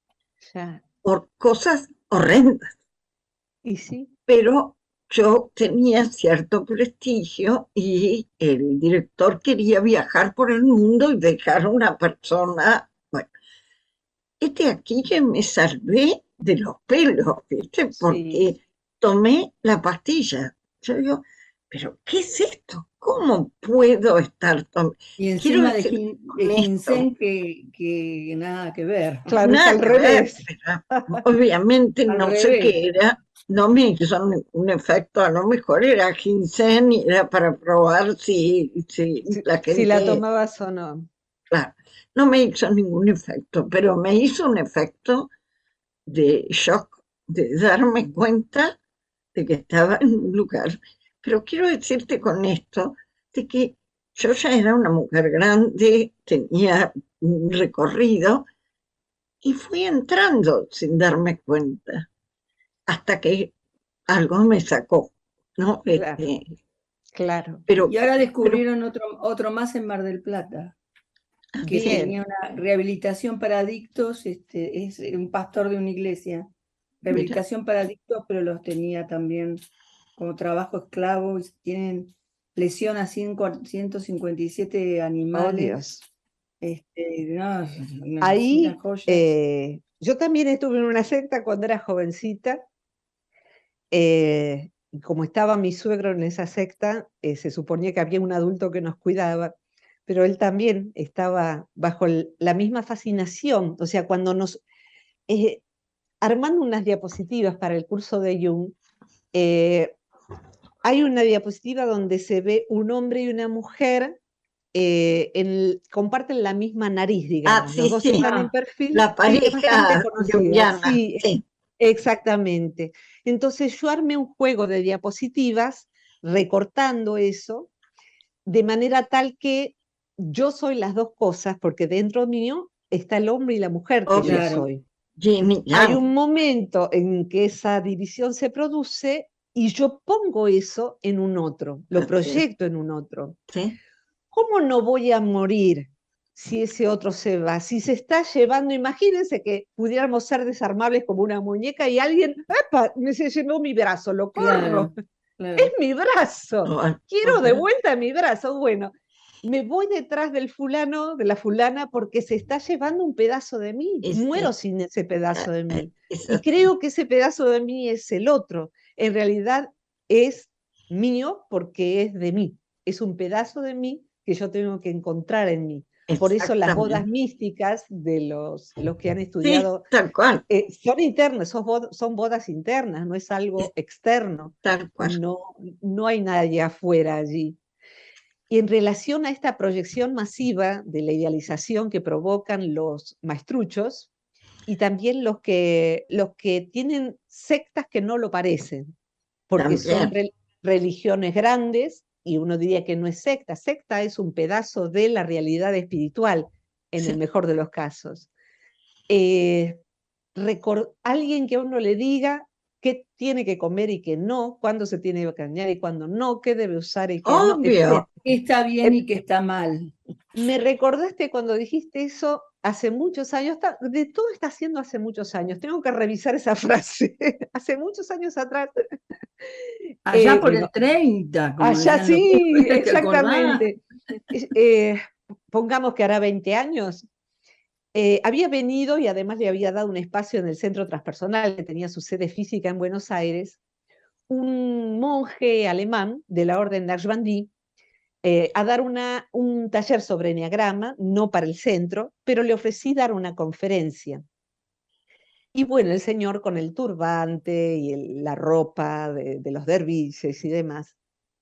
F: Ya.
D: Por cosas horrendas.
F: Y sí,
D: Pero yo tenía cierto prestigio y el director quería viajar por el mundo y dejar a una persona. Bueno, este aquí que me salvé de los pelos, ¿viste?
F: sí.
D: Porque tomé la pastilla. Yo digo, ¿pero qué es esto? ¿Cómo puedo estar tomando?
C: Y
D: Quiero
C: encima de,
D: decir
C: gin-
D: con
C: de
D: esto,
C: ginseng que, que nada que ver.
F: Claro, es
D: nada
F: al
D: que ver,
F: revés.
D: pero obviamente
C: Al
D: no sé
C: revés.
D: qué era, no me hizo un efecto, a lo mejor era ginseng y era para probar si, si
F: Si,
D: la
F: si la
D: gente,
F: tomabas o no.
D: claro, no me hizo ningún efecto, pero me hizo un efecto de shock, de darme cuenta de que estaba en un lugar. Pero quiero decirte con esto, de que yo ya era una mujer grande, tenía un recorrido, y fui entrando sin darme cuenta, hasta que algo me sacó, ¿no?
F: Claro,
D: Este,
F: claro.
D: pero,
C: Y ahora
D: pero
C: descubrieron otro, otro más en Mar del Plata, que
F: Bien.
C: tenía una rehabilitación para adictos, este, es un pastor de una iglesia.
D: mira,
C: Rehabilitación para adictos, pero los tenía también como trabajo esclavo y tienen lesión a ciento cincuenta y siete
F: Oh,
C: animales.
F: Dios.
C: Este, no, una, una
F: Ahí,
C: joya.
F: eh, yo también estuve en una secta cuando era jovencita. eh, y como estaba mi suegro en esa secta, eh, se suponía que había un adulto que nos cuidaba, pero él también estaba bajo el- la misma fascinación. O sea, cuando nos, eh, armando unas diapositivas para el curso de Jung, eh, hay una diapositiva donde se ve un hombre y una mujer, eh, en- comparten la misma nariz,
D: ah,
F: digamos. Los
D: sí,
F: dos
D: sí,
F: están en
C: Ah,
F: perfil,
D: la
F: sí, es
D: pareja
F: bastante conocida.
D: junguiana,
F: Sí,
D: sí,
F: exactamente. Entonces yo armé un juego de diapositivas recortando eso de manera tal que yo soy las dos cosas, porque dentro mío está el hombre y la mujer que yo
D: obvio,
C: claro.
F: soy.
D: Yin y
F: Hay
D: Yang,
F: un momento en que esa división se produce y yo pongo eso en un otro, lo
D: así es,
F: proyecto en un otro.
D: sí,
F: ¿Cómo no voy a morir si ese otro se va? Si se está llevando, imagínense que pudiéramos ser desarmables como una muñeca y alguien, ¡epa! Me se llevó mi brazo, lo corro.
C: Claro, claro.
F: Es mi brazo.
D: no,
F: Quiero de
D: obvio,
F: vuelta mi brazo. Bueno, me voy detrás del fulano, de la fulana, porque se está llevando un pedazo de mí.
D: es,
F: Muero
D: es,
F: sin ese pedazo de mí.
D: es
F: Y
D: así,
F: creo que ese pedazo de mí es el otro. En realidad es mío porque es de mí. Es un pedazo de mí que yo tengo que encontrar en mí. Por eso las bodas
D: exactamente,
F: místicas de los, los que han
D: sí,
F: estudiado
D: tal cual,
F: eh, son internas, son, bod- son bodas internas, no es algo
D: es
F: externo.
D: tal cual,
F: No, no hay nadie afuera allí. Y en relación a esta proyección masiva de la idealización que provocan los maestruchos y también los que, los que tienen sectas que no lo parecen, porque son
D: también,
F: re- religiones grandes y uno diría que no es secta. Secta es un pedazo de la realidad espiritual, en el
D: sí,
F: mejor de los casos. Eh, recor- alguien que a uno le diga qué tiene que comer y qué no, cuándo se tiene que bañar y cuándo no, qué debe usar y qué no,
D: Obvio.
F: etcétera.
C: ¿Qué está bien
F: Eh,
C: y qué está mal?
F: Me recordaste cuando dijiste eso hace muchos años, está- de todo está haciendo hace muchos años, tengo que revisar esa frase, hace muchos años atrás.
C: Allá
F: Eh,
C: por el
F: bueno,
C: treinta, como
F: allá
C: decían los
F: sí,
C: viejos, ¿te acordás?
F: exactamente. Es- eh, pongamos que hará veinte años. Eh, había venido y además le había dado un espacio en el Centro Transpersonal, que tenía su sede física en Buenos Aires, un monje alemán de la Orden Naqshbandí, eh, a dar una, un taller sobre enneagrama, no para el centro, pero le ofrecí dar una conferencia. Y bueno, el señor con el turbante y el- la ropa de, de los derviches y demás.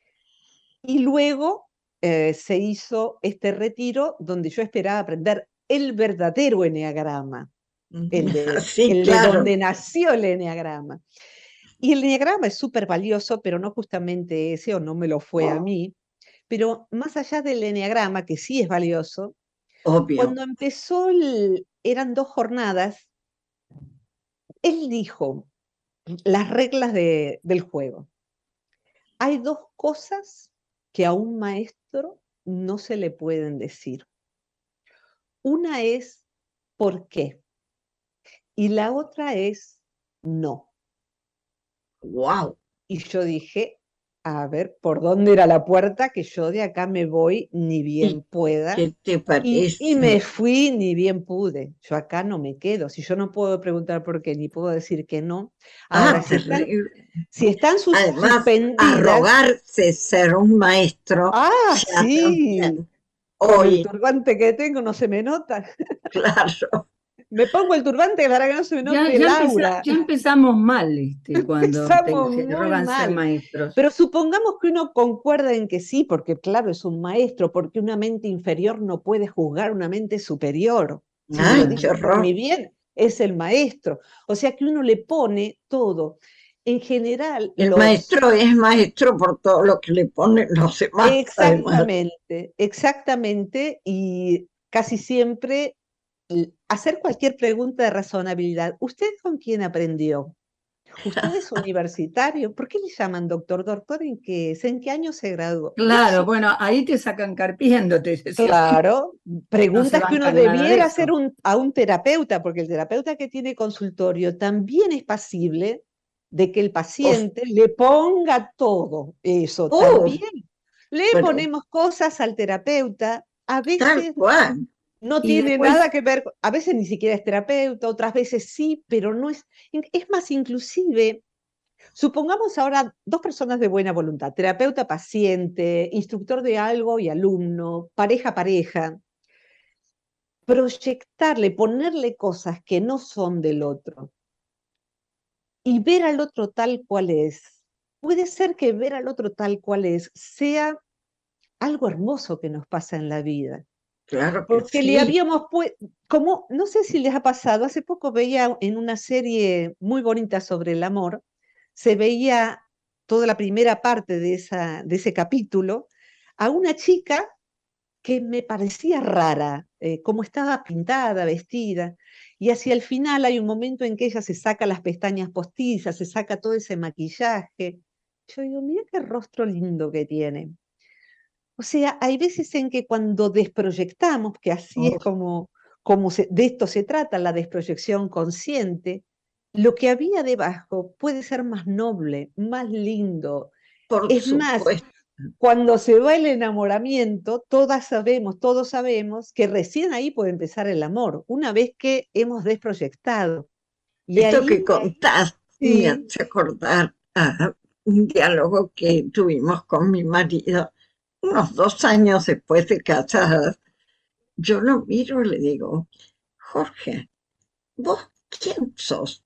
F: Y luego eh, se hizo este retiro donde yo esperaba aprender el verdadero enneagrama, el de,
D: Sí,
F: el de
D: claro.
F: donde nació el enneagrama. Y el enneagrama es súper valioso, pero no justamente ese, o no me lo fue a mí. Pero más allá del enneagrama, que sí es valioso,
D: Obvio.
F: cuando empezó, el- eran dos jornadas, él dijo las reglas de- del juego. Hay dos cosas que a un maestro no se le pueden decir. Una es ¿por qué? Y la otra es no.
D: Wow.
F: Y yo dije, a ver, ¿por dónde era la puerta? Que yo de acá me voy ni bien pueda.
D: ¿Qué te
F: Y,
D: parece?
F: y me fui ni bien pude. Yo acá no me quedo. Si yo no puedo preguntar por qué, ni puedo decir que no. Ahora,
D: Ah,
F: si están,
D: terrible.
F: si están sus-
D: Además,
F: suspendidas.
D: arrogarse ser un maestro
F: Ah,
D: ya
F: sí.
D: también.
F: Con el
D: Hoy,
F: turbante que tengo no se me nota.
D: claro.
F: Me pongo el turbante para que no se me
C: Ya,
F: note
C: ya,
F: el
C: empeza-
F: aura.
C: ya empezamos mal este, cuando te,
F: Empezamos
C: se
F: muy
C: rogan ser
F: mal.
C: maestros.
F: Pero supongamos que uno concuerda en que sí, porque claro, es un maestro, porque una mente inferior no puede juzgar una mente superior. Si me lo
D: Ay, qué
F: dice por
D: horror.
F: mi bien, es el maestro. O sea que uno le pone todo. En general,
D: El
F: los...
D: maestro es maestro por todo lo que le ponen los demás, además.
F: Exactamente, exactamente, y casi siempre l- hacer cualquier pregunta de razonabilidad. ¿Usted con quién aprendió? ¿Usted es universitario? ¿Por qué le llaman doctor? ¿Doctor en qué es? ¿En qué año se graduó?
C: Claro,
F: Eso,
C: bueno, ahí te sacan carpiéndote. decía.
F: claro,
C: No se
F: preguntas que uno
C: bancan nada de
F: debiera
C: eso.
F: hacer un- a un terapeuta, porque el terapeuta que tiene consultorio también es pasible de que el paciente le ponga todo eso.
D: Oh,
F: También le
D: pero
F: ponemos cosas al terapeuta, a
D: tal
F: veces
D: cual.
F: no
C: Y
F: tiene
C: después,
F: nada que ver, a veces ni siquiera es terapeuta, otras veces sí, pero no es, es más, inclusive, supongamos ahora dos personas de buena voluntad, terapeuta, paciente, instructor de algo y alumno, pareja, pareja, proyectarle, ponerle cosas que no son del otro y ver al otro tal cual es. Puede ser que ver al otro tal cual es sea algo hermoso que nos pasa en la vida.
D: Claro que
F: Porque le
D: sí.
F: habíamos puesto, como, no sé si les ha pasado, hace poco veía en una serie muy bonita sobre el amor, se veía toda la primera parte de, esa, de ese capítulo, a una chica que me parecía rara, eh, cómo estaba pintada, vestida, y hacia el final hay un momento en que ella se saca las pestañas postizas, se saca todo ese maquillaje. Yo digo, mira qué rostro lindo que tiene. O sea, hay veces en que cuando desproyectamos, que así es
D: Oh,
F: como, como se- de esto se trata, la desproyección consciente, lo que había debajo puede ser más noble, más lindo.
D: por
F: Es más,
D: supuesto.
F: cuando se va el enamoramiento, todas sabemos, todos sabemos que recién ahí puede empezar el amor, una vez que hemos desproyectado. Y
D: Esto que
F: ahí,
D: contás me
F: sí,
D: hace acordar a un diálogo que tuvimos con mi marido unos dos años después de casadas. Yo lo miro y le digo, Jorge, ¿vos quién sos?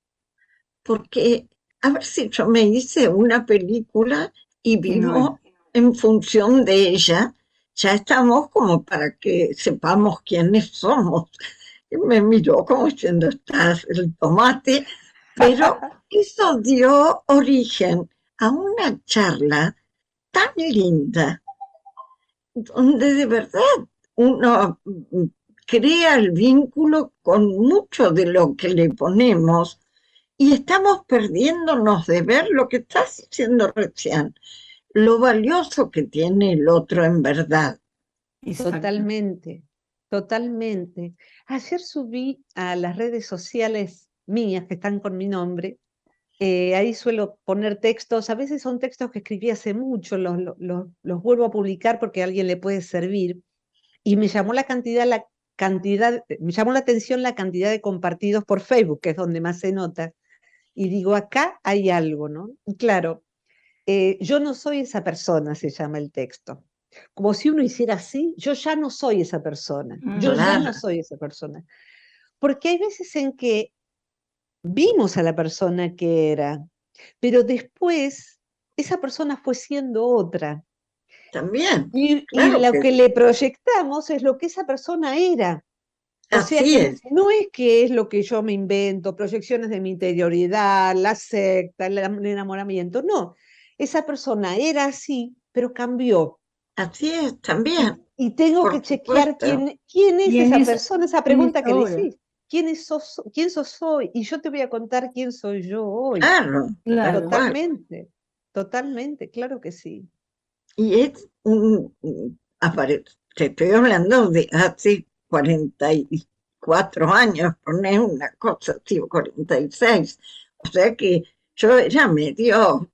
D: Porque a ver si yo me hice una película y
C: y no
D: vivo
C: es.
D: en función de ella, ya estamos como para que sepamos quiénes somos. Y me miró como diciendo, estás el tomate, pero eso dio origen a una charla tan linda, donde de verdad uno crea el vínculo con mucho de lo que le ponemos y estamos perdiéndonos de ver lo que estás diciendo recién, lo valioso que tiene el otro en verdad.
C: Exacto.
F: Totalmente, totalmente. Ayer subí a las redes sociales mías que están con mi nombre. Eh, ahí suelo poner textos, a veces son textos que escribí hace mucho, los, los, los, los vuelvo a publicar porque a alguien le puede servir. Y me llamó la cantidad, la cantidad, me llamó la atención la cantidad de compartidos por Facebook, que es donde más se nota. Y digo, acá hay algo, ¿no? Y claro, eh, yo no soy esa persona, se llama el texto. Como si uno hiciera así, yo ya no soy esa persona, yo ya
D: Claro.
F: no soy esa persona. Porque hay veces en que vimos a la persona que era, pero después esa persona fue siendo otra.
D: También,
F: Y, y
D: claro
F: lo
D: que
F: que le proyectamos es lo que esa persona era. O sea
D: así
F: que
D: es.
F: no es que es lo que yo me invento, proyecciones de mi interioridad, la secta, el el enamoramiento. No, esa persona era así, pero cambió.
D: Así es,
F: Y,
D: también,
F: y tengo que
D: por
F: chequear
D: supuesto.
F: quién, quién es
C: ¿Quién
F: esa
C: es,
F: persona, esa
C: quién es
F: pregunta que
C: ahora?
F: decís. ¿Quién, es sos, ¿Quién sos hoy? Y yo te voy a contar quién soy yo hoy.
D: Claro,
C: Claro.
D: tal cual.
F: Totalmente, totalmente, claro que sí.
D: Y es un, un- apare- te estoy hablando de hace cuarenta y cuatro años, poner una cosa así, o cuarenta y seis. O sea que yo era medio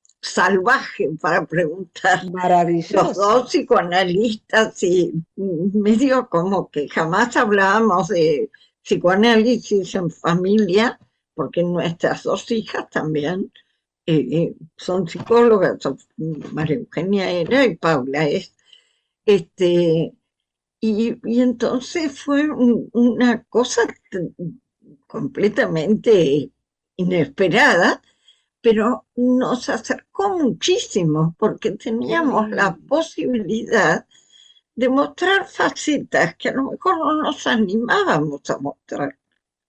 D: salvaje para preguntar. Los
F: Maravilloso.
D: dos psicoanalistas y medio como que jamás hablábamos de psicoanálisis en familia, porque nuestras dos hijas también eh, eh, son psicólogas, son- María Eugenia era y Paula es. Este, y, y entonces fue un- una cosa t- completamente inesperada, pero nos acercó muchísimo porque
F: Qué
D: teníamos la
F: lindo.
D: posibilidad de mostrar facetas que a lo mejor no nos animábamos a mostrar.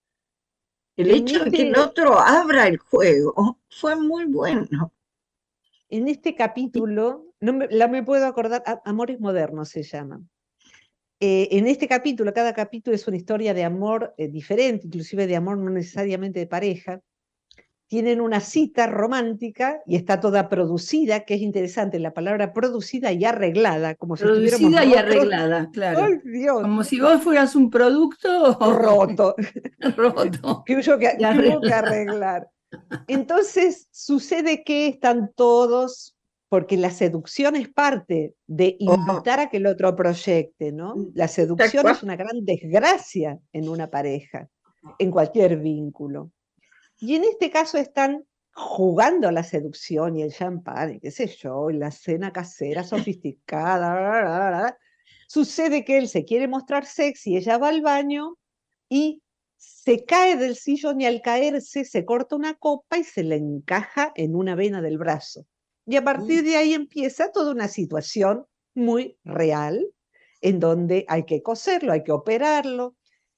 D: El
F: En
D: hecho de que el
F: este,
D: otro abra el juego fue muy bueno.
F: en este capítulo, no me, la me puedo acordar, A- Amores Modernos se llama. Eh, en este capítulo, cada capítulo es una historia de amor eh, diferente, inclusive de amor no necesariamente de pareja. Tienen una cita romántica y está toda producida, que es interesante, la palabra producida y arreglada, como si estuviéramos
C: Producida y
F: rotos.
C: arreglada, claro.
F: ¡Ay, Dios!
C: Como si vos fueras un producto
F: Roto,
C: roto
F: que hubo que,
C: y
F: que hubo que
C: arreglada.
F: arreglar. Entonces sucede que están todos, porque la seducción es parte de
D: Oh,
F: invitar a que el otro proyecte, ¿no? La
D: tal
F: seducción
D: cual.
F: es una gran desgracia en una pareja, en cualquier vínculo. Y en este caso están jugando a la seducción y el champán, y qué sé yo, y la cena casera sofisticada. Bla, bla, bla, bla. Sucede que él se quiere mostrar sexy, ella va al baño y se cae del sillón y al caerse se corta una copa y se le encaja en una vena del brazo. Y a partir de ahí empieza toda una situación muy real, en donde hay que coserlo, hay que operarlo,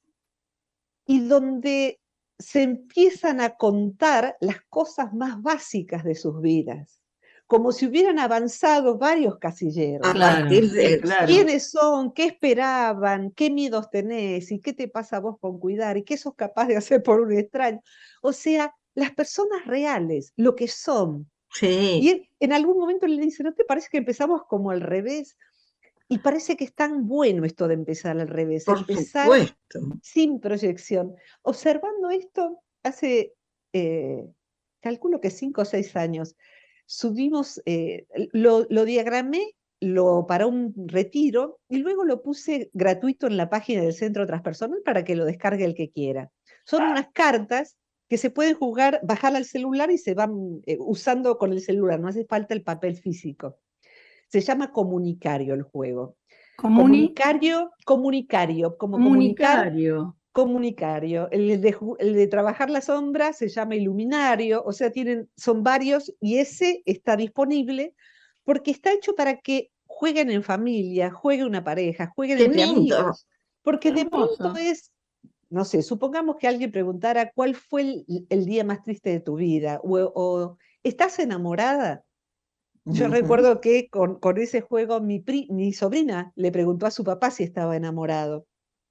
F: y donde se empiezan a contar las cosas más básicas de sus vidas, como si hubieran avanzado varios casilleros.
D: A
C: Claro,
D: partir
C: sí,
D: de eso.
C: claro.
F: ¿Quiénes son? ¿Qué esperaban? ¿Qué miedos tenés? ¿Y qué te pasa a vos con cuidar? ¿Y qué sos capaz de hacer por un extraño? O sea, las personas reales, lo que son.
D: Sí,
F: Y él, en algún momento le dice, ¿no te parece que empezamos como al revés? Y parece que es tan bueno esto de empezar al revés,
D: por
F: empezar
D: supuesto.
F: sin proyección. Observando esto, hace, eh, calculo que cinco o seis años, subimos, eh, lo, lo diagramé lo, para un retiro y luego lo puse gratuito en la página del Centro Transpersonal para que lo descargue el que quiera. Son unas cartas que se pueden jugar, bajar al celular y se van eh, usando con el celular, no hace falta el papel físico. Se llama Comunicario el juego.
C: Comuni,
F: Comunicario, comunicario, como comunicar,
C: comunicario.
F: comunicario. El de, ju- el de trabajar la sombra se llama iluminario, o sea, tienen, son varios y ese está disponible porque está hecho para que jueguen en familia, juegue una pareja, jueguen
D: Qué
F: entre
D: lindo.
F: amigos, porque de pronto
C: Hermoso.
F: es, no sé, supongamos que alguien preguntara cuál fue el, el día más triste de tu vida o, o ¿estás enamorada? Yo
D: Ujú.
F: recuerdo que con, con ese juego mi, pri- mi sobrina le preguntó a su papá si estaba enamorado.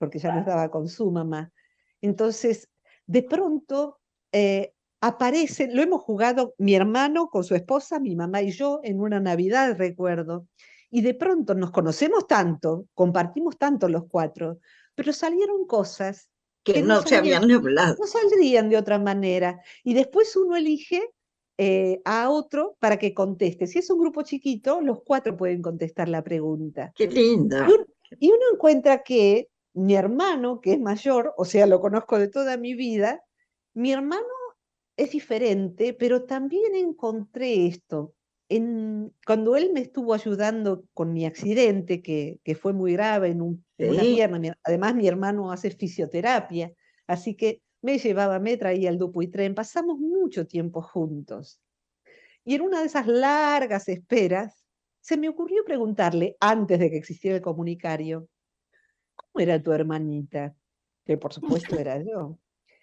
F: porque ya no estaba con su mamá. Entonces, de pronto eh, aparece, lo hemos jugado mi hermano con su esposa, mi mamá y yo en una Navidad, recuerdo, y de pronto nos conocemos tanto, compartimos tanto los cuatro, pero salieron cosas
D: que
F: que no
D: no se
F: salían,
D: habían hablado.
F: no saldrían de otra manera. Y después uno elige eh, a otro para que conteste. Si es un grupo chiquito, los cuatro pueden contestar la pregunta.
D: Qué lindo.
F: Y, un- y uno encuentra que mi hermano, que es mayor, o sea, lo conozco de toda mi vida, mi hermano es diferente, pero también encontré esto. En, cuando él me estuvo ayudando con mi accidente, que, que fue muy grave en, un- en una
D: Sí.
F: pierna, mi- además mi hermano hace fisioterapia, así que me llevaba, me traía el Dupuytren, pasamos mucho tiempo juntos. Y en una de esas largas esperas, se me ocurrió preguntarle, antes de que existiera el comunicario, ¿cómo era tu hermanita? Que por supuesto era yo.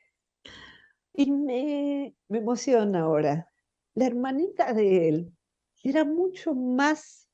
F: Y me, me emociona ahora. La hermanita de él era mucho más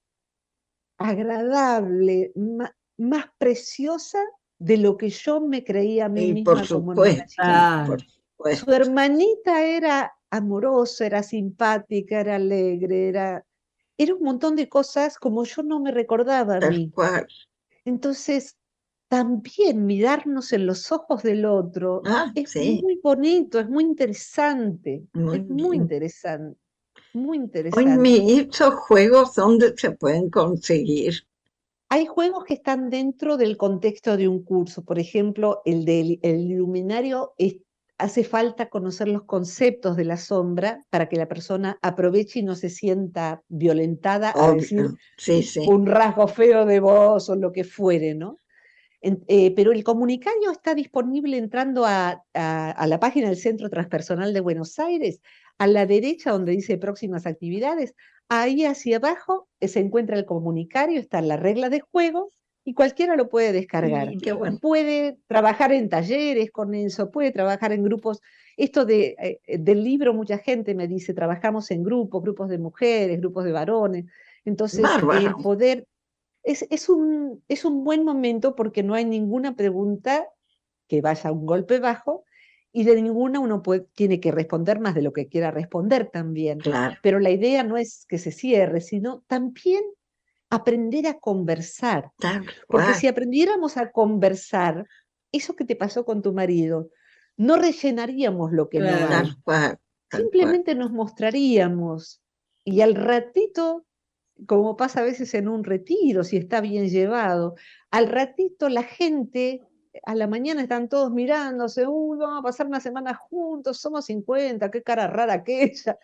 F: agradable, ma- más preciosa de lo que yo me creía a mí
D: Y por
F: misma como nena
D: supuesto,
F: chiquita.
D: por supuesto,
F: Su hermanita era amorosa, era simpática, era alegre, era, era un montón de cosas como yo no me recordaba a
D: tal
F: mí.
D: cual.
F: Entonces, también mirarnos en los ojos del otro
D: Ah,
F: es
D: sí,
F: muy bonito, es muy interesante,
D: muy
F: es muy
D: bien.
F: interesante, muy
D: Hoy
F: interesante.
D: me hizo juegos donde se pueden conseguir.
F: Hay juegos que están dentro del contexto de un curso, por ejemplo, el del el iluminario, es- hace falta conocer los conceptos de la sombra para que la persona aproveche y no se sienta violentada a decir
D: Obvio, sí, sí.
F: un rasgo feo de voz o lo que fuere, ¿no? En- eh, pero el comunicario está disponible entrando a, a- a la página del Centro Transpersonal de Buenos Aires, a la derecha donde dice próximas actividades. Ahí hacia abajo eh, se encuentra el comunicario, están las reglas de juego y cualquiera lo puede descargar.
D: Y qué bueno.
F: Puede trabajar en talleres con eso, puede trabajar en grupos. Esto de, eh, del libro, mucha gente me dice, trabajamos en grupos, grupos de mujeres, grupos de varones. Entonces, el
D: Bárbaro.
F: poder es, es un, es un buen momento porque no hay ninguna pregunta que vaya a un golpe bajo y de ninguna uno puede, tiene que responder más de lo que quiera responder también.
D: Claro,
F: Pero la idea no es que se cierre, sino también aprender a conversar.
D: tal
F: Porque
D: cual,
F: si aprendiéramos a conversar, eso que te pasó con tu marido, no rellenaríamos lo que no
C: Claro.
F: hay.
D: tal cual, tal cual.
F: Simplemente nos mostraríamos y al ratito, como pasa a veces en un retiro, si está bien llevado, al ratito la gente, a la mañana están todos mirándose, uy, vamos a pasar una semana juntos, somos cincuenta, qué cara rara aquella.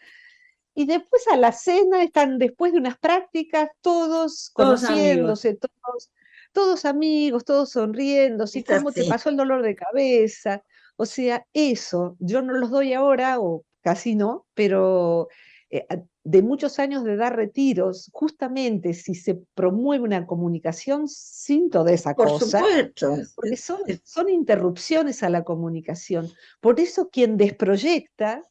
F: Y después a la cena están, después de unas prácticas, todos
C: Todos amigos.
F: conociéndose, todos, todos amigos, todos sonriéndose, y
D: Es
F: cómo te
D: así.
F: pasó el dolor de cabeza. O sea, eso, yo no los doy ahora, o casi no, pero eh, a- de muchos años de dar retiros, justamente si se promueve una comunicación sin toda esa
D: Por
F: cosa,
D: supuesto.
F: porque
D: Es-
F: son,
D: es-
F: son interrupciones a la comunicación. Por eso quien desproyecta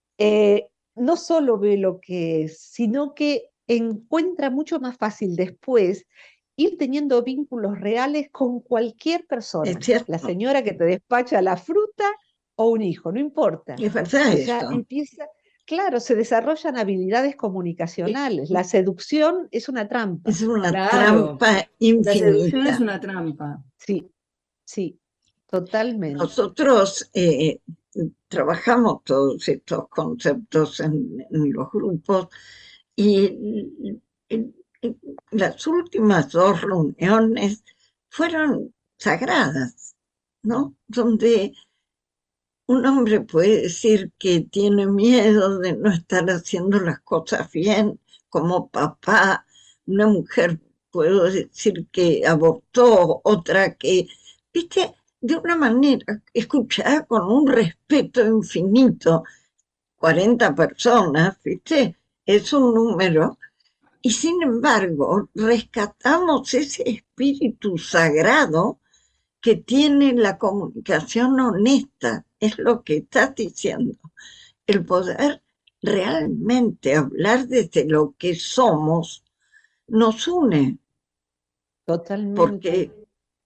F: eh, no solo ve lo que es, sino que encuentra mucho más fácil después ir teniendo vínculos reales con cualquier
D: es
F: persona. La
D: cierto,
F: señora que te despacha la fruta o un hijo, no importa.
D: es verdad
F: Que ya
D: eso.
F: empieza, claro, se desarrollan habilidades comunicacionales. La seducción es una trampa.
D: Es una
C: Claro.
D: trampa
C: La seducción es
D: infinita.
C: una trampa.
F: Sí, sí, totalmente.
D: Nosotros eh, trabajamos todos estos conceptos en, en los grupos y, y- y las últimas dos reuniones fueron sagradas, ¿no? Donde un hombre puede decir que tiene miedo de no estar haciendo las cosas bien como papá, una mujer puede decir que abortó, otra que, viste, de una manera escuchada con un respeto infinito, cuarenta personas, viste, es un número, y sin embargo rescatamos ese espíritu sagrado que tiene la comunicación honesta, es lo que estás diciendo, el poder realmente hablar desde lo que somos nos une,
F: Totalmente.
D: porque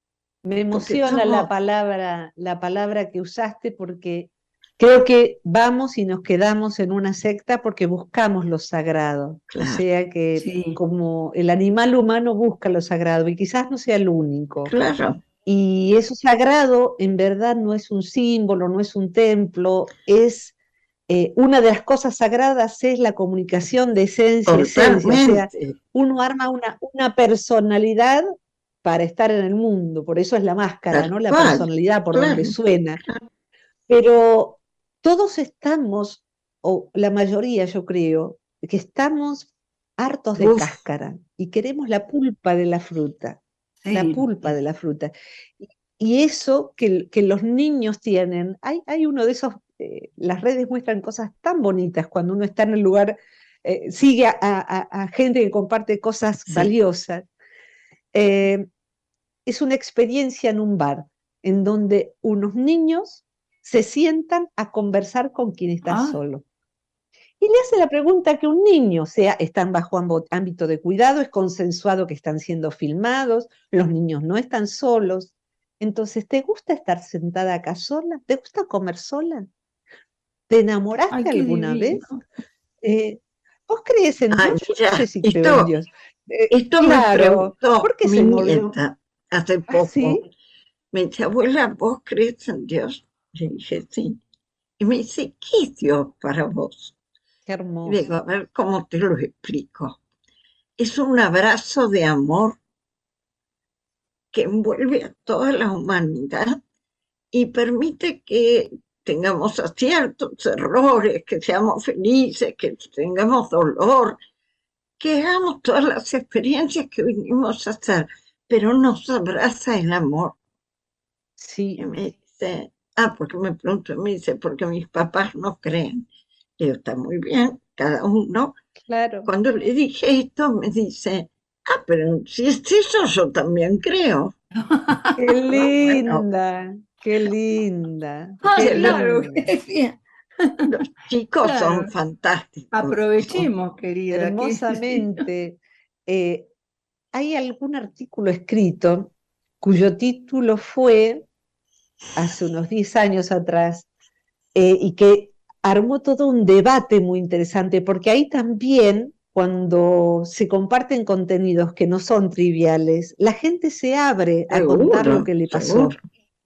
F: Me
D: porque
F: emociona la
D: somos,
F: palabra, la palabra que usaste porque creo que vamos y nos quedamos en una secta porque buscamos lo sagrado. O
D: claro,
F: sea que
C: Sí,
F: como el animal humano busca lo sagrado y quizás no sea el único.
D: claro,
F: Y eso sagrado en verdad no es un símbolo, no es un templo, es eh, una de las cosas sagradas es la comunicación de esencia a esencia. O sea,
D: totalmente,
F: uno arma una, una personalidad para estar en el mundo, por eso es la máscara,
D: tal
F: ¿no? La
D: cual,
F: personalidad por donde
D: claro,
F: suena. Pero todos estamos, o la mayoría yo creo, que estamos hartos de
D: uf,
F: cáscara y queremos la pulpa de la fruta, la
C: sí.
F: pulpa de la fruta. Y, y eso que, que los niños tienen, hay, hay uno de esos, eh, las redes muestran cosas tan bonitas cuando uno está en el lugar, eh, sigue a, a- a gente que comparte cosas
D: sí,
F: valiosas. Eh, es una experiencia en un bar, en donde unos niños se sientan a conversar con quien está
C: Ah,
F: solo. Y le hace la pregunta que un niño, o sea, están bajo ambo- ámbito de cuidado, es consensuado que están siendo filmados, los niños no están solos. Entonces, ¿te gusta estar sentada acá sola? ¿Te gusta comer sola? ¿Te
C: ay,
F: enamoraste
C: qué
F: alguna
C: divino.
F: vez? Eh, ¿Vos crees en
D: ay,
F: Dios? Yo no sé
D: mira,
F: si creo en
D: esto,
F: Dios. Eh,
D: esto me
F: claro,
D: preguntó
F: ¿por qué
D: mi
F: se volvió?
D: nieta hace
F: ¿Ah,
D: poco.
F: sí?
D: Me dice, abuela, ¿vos crees en Dios? Le dije, sí. Y me dice, ¿qué es Dios para vos?
F: Qué
D: Y le digo,
F: hermoso.
D: a ver cómo te lo explico. Es un abrazo de amor que envuelve a toda la humanidad y permite que tengamos aciertos, errores, que seamos felices, que tengamos dolor, que hagamos todas las experiencias que vinimos a hacer, pero nos abraza el amor.
F: Sí,
D: Y me dice, ah, porque me pregunto, me dice, porque mis papás no creen. Le digo, está muy bien, cada uno.
F: claro.
D: Cuando le dije esto, me dice, ah, pero si es eso, yo también creo.
F: Qué
D: Ah, bueno,
F: linda, qué linda,
C: Ah,
F: qué
D: porque los,
C: claro,
F: linda.
C: bien.
D: los chicos son
C: Claro.
D: fantásticos.
C: Aprovechemos, querida. que-
F: Hermosamente. Eh, hay algún artículo escrito cuyo título fue, hace unos diez años atrás, eh, y que armó todo un debate muy interesante, porque ahí también, cuando se comparten contenidos que no son triviales, la gente se abre a contar lo
D: Seguro,
F: que le
D: seguro.
F: pasó.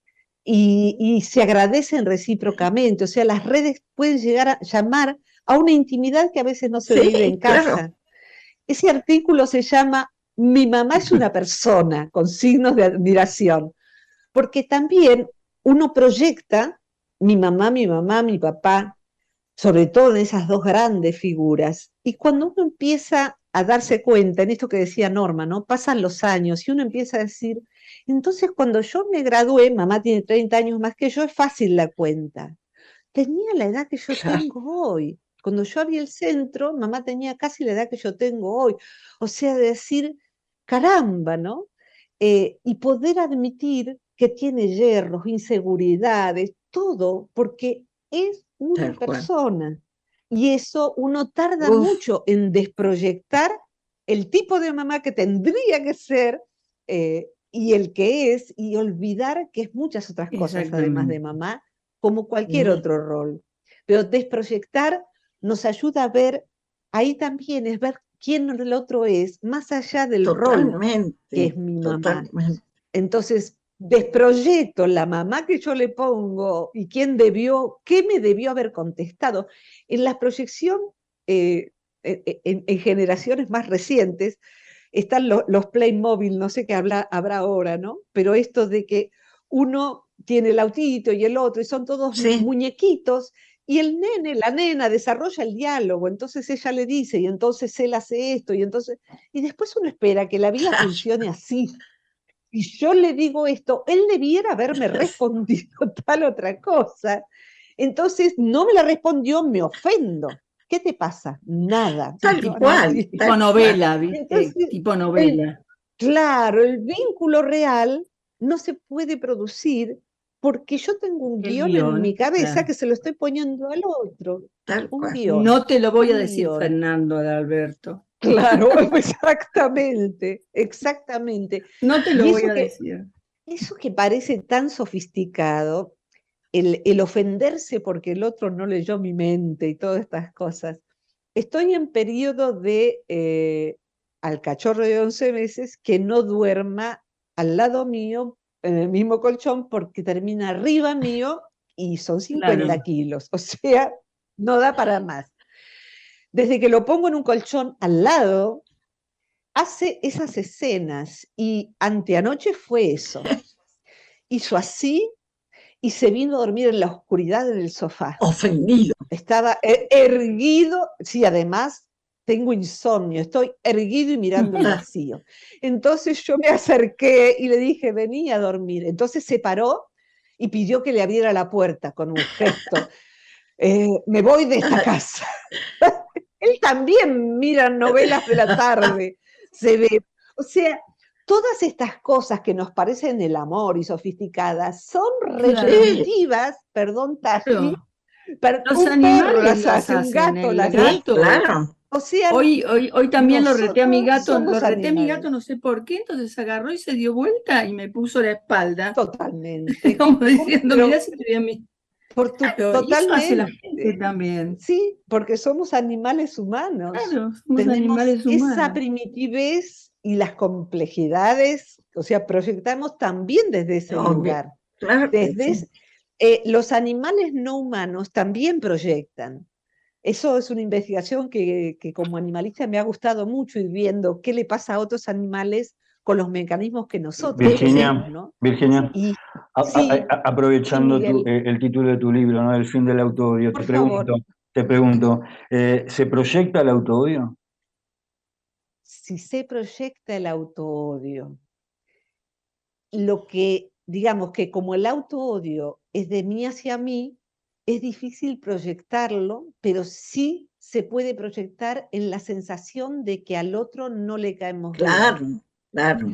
F: Y, y se agradecen recíprocamente, o sea, las redes pueden llegar a llamar a una intimidad que a veces no se vive en
D: Sí, claro.
F: casa. Ese artículo se llama Mi mamá es una persona, con signos de admiración, porque también uno proyecta mi mamá, mi mamá, mi papá, sobre todo en esas dos grandes figuras. Y cuando uno empieza a darse cuenta, en esto que decía Norma, ¿no? Pasan los años y uno empieza a decir, entonces cuando yo me gradué, mamá tiene treinta años más que yo, es fácil la cuenta. Tenía la edad que yo
D: Claro.
F: tengo hoy. Cuando yo abrí el centro, mamá tenía casi la edad que yo tengo hoy. O sea, de decir, caramba, ¿no? Eh, y poder admitir que tiene yerros, inseguridades, todo, porque es una
D: Tal cual.
F: persona. Y eso uno tarda
D: Uf,
F: mucho en desproyectar el tipo de mamá que tendría que ser eh, y el que es, y olvidar que es muchas otras cosas además de
C: Exactamente.
F: mamá, como cualquier
D: mm,
F: otro rol. Pero desproyectar nos ayuda a ver, ahí también es ver quién el otro es, más allá del rol que
D: totalmente,
F: es mi mamá.
D: totalmente.
F: Entonces, desproyecto la mamá que yo le pongo y quién debió, qué me debió haber contestado. En la proyección, eh, en, en, generaciones más recientes, están lo, los Playmobil, no sé qué habla, habrá ahora, ¿no? Pero esto de que uno tiene el autito y el otro, y son todos
D: Sí,
F: muñequitos, y el nene, la nena desarrolla el diálogo, entonces ella le dice, y entonces él hace esto, y entonces, y después uno espera que la vida
D: claro.
F: funcione así. Y yo le digo esto, él debiera haberme respondido tal otra cosa. Entonces no me la respondió, me ofendo. ¿Qué te pasa? Nada.
D: Tal
F: No, no
D: cual,
F: tiene-
C: Tipo
D: tal cual.
C: novela, ¿viste?
F: Entonces,
C: Tipo
F: el,
C: novela.
F: claro, el vínculo real no se puede producir porque yo tengo un
C: El
F: guión en mi
C: guión,
F: cabeza
C: claro.
F: que se lo estoy poniendo al otro.
D: Tal
F: Un
D: cual.
F: guión,
C: No te lo voy a
F: un
C: decir,
F: guión.
C: Fernando Adalberto.
F: Claro, exactamente, exactamente.
C: No te lo
F: Y
C: voy
F: eso
C: a
F: que
C: decir.
F: eso que parece tan sofisticado, el, el ofenderse porque el otro no leyó mi mente y todas estas cosas. Estoy en periodo de eh, al cachorro de once meses que no duerma al lado mío, en el mismo colchón, porque termina arriba mío y son cincuenta
C: Claro.
F: kilos. O sea, no da para más. Desde que lo pongo en un colchón al lado, hace esas escenas y anteanoche fue eso. Hizo así y se vino a dormir en la oscuridad en el sofá.
D: Ofendido.
F: Estaba er- erguido, sí, además tengo insomnio, estoy erguido y mirando el vacío. Entonces yo me acerqué y le dije, vení a dormir. Entonces se paró y pidió que le abriera la puerta con un gesto. Eh, me voy de esta casa. Él también mira novelas de la tarde, se ve. O sea, todas estas cosas que nos parecen el amor y sofisticadas son repetitivas, perdón, Taji,
C: Claro.
F: pero
C: Los
F: un perro
C: animales
F: las
C: las
F: hace, un
C: hacen,
F: gato
C: el
F: las
D: Sí,
F: hace.
C: gato.
D: claro.
F: O sea,
C: Hoy, hoy, hoy también lo reté a mi
F: nosotros
C: gato,
F: somos
C: lo reté a mi
F: animales.
C: gato, no sé por qué, entonces agarró y se dio vuelta y me puso la espalda.
F: Totalmente.
C: Como
F: ¿Cómo?
C: diciendo,
F: Pero
C: mirá si te voy a mi.
F: por tu,
C: Claro, y eso hace la
F: totalmente.
C: gente también.
F: Sí, porque somos animales humanos.
C: Claro, somos
F: Tenemos
C: animales
F: esa
C: humanos.
F: primitivez y las complejidades, o sea, proyectamos también desde ese
D: Obvio.
F: lugar.
D: Claro que
F: Desde
D: sí.
F: es- eh, los animales no humanos también proyectan. Eso es una investigación que, que como animalista me ha gustado mucho, ir viendo qué le pasa a otros animales con los mecanismos que nosotros
E: Virginia,
F: tenemos, ¿no?
E: Virginia,
F: Y
E: a-
F: sí,
E: a- a- aprovechando
F: sí,
E: tu-
F: Miguel,
E: eh, el título de tu libro, ¿no? El fin del autoodio,
F: por
E: te pregunto,
F: favor,
E: te pregunto, eh, ¿se proyecta el autoodio?
F: si se proyecta el autoodio, lo que, digamos que como el autoodio es de mí hacia mí, es difícil proyectarlo, pero sí se puede proyectar en la sensación de que al otro no le caemos bien.
D: Claro, claro.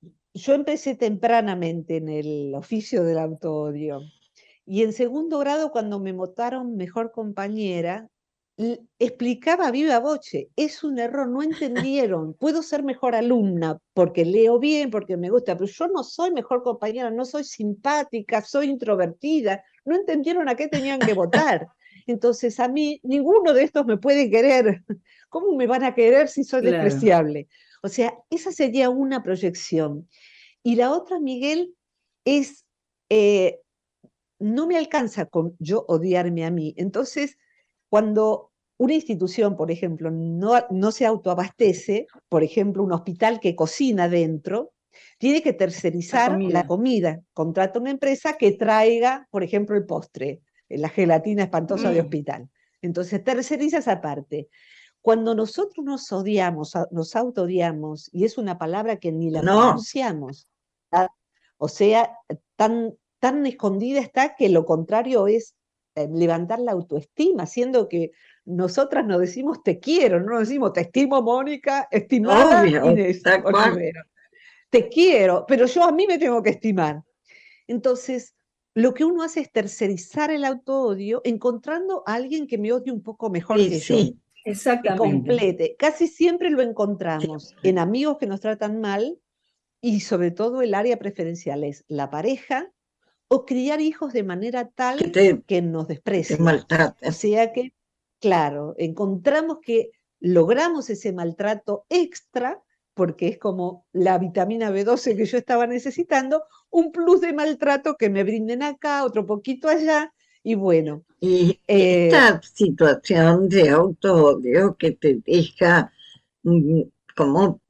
F: Yo empecé tempranamente en el oficio del autoodio y en segundo grado, cuando me votaron mejor compañera, l- explicaba viva voce, es un error, no entendieron, puedo ser mejor alumna porque leo bien, porque me gusta, pero yo no soy mejor compañera, no soy simpática, soy introvertida, no entendieron a qué tenían que votar. Entonces a mí ninguno de estos me puede querer. ¿Cómo me van a querer si soy
C: Claro.
F: despreciable? O sea, esa sería una proyección. Y la otra, Miguel, es, eh, no me alcanza con yo odiarme a mí. Entonces, cuando una institución, por ejemplo, no, no se autoabastece, por ejemplo, un hospital que cocina dentro, tiene que tercerizar
C: La
F: la
C: comida.
F: comida. Contrata una empresa que traiga, por ejemplo, el postre, la gelatina espantosa de
D: Mm.
F: hospital. Entonces, terceriza esa parte. Cuando nosotros nos odiamos, a- nos autoodiamos, y es una palabra que ni la
D: No,
F: pronunciamos, ¿ah? O sea, tan, tan escondida está que lo contrario es eh, levantar la autoestima, siendo que nosotras nos decimos te quiero, no nos decimos te estimo, Mónica, estimada
D: obvio,
F: Inés
D: tal cual.
F: Olivero. Te quiero, pero yo a mí me tengo que estimar. Entonces, lo que uno hace es tercerizar el autoodio encontrando a alguien que me odie un poco mejor
D: Sí,
F: que yo,
D: sí,
F: que
C: Exactamente.
F: complete. Casi siempre lo encontramos en amigos que nos tratan mal y sobre todo el área preferencial es la pareja o criar hijos de manera
D: que
F: tal
D: te,
F: que nos
D: te
F: desprecian. O
D: maltraten.
F: sea que, claro, encontramos que logramos ese maltrato extra porque es como la vitamina B doce que yo estaba necesitando, un plus de maltrato que me brinden acá, otro poquito allá, y bueno,
D: Y
F: eh,
D: esta situación de autoodio que te deja mm, como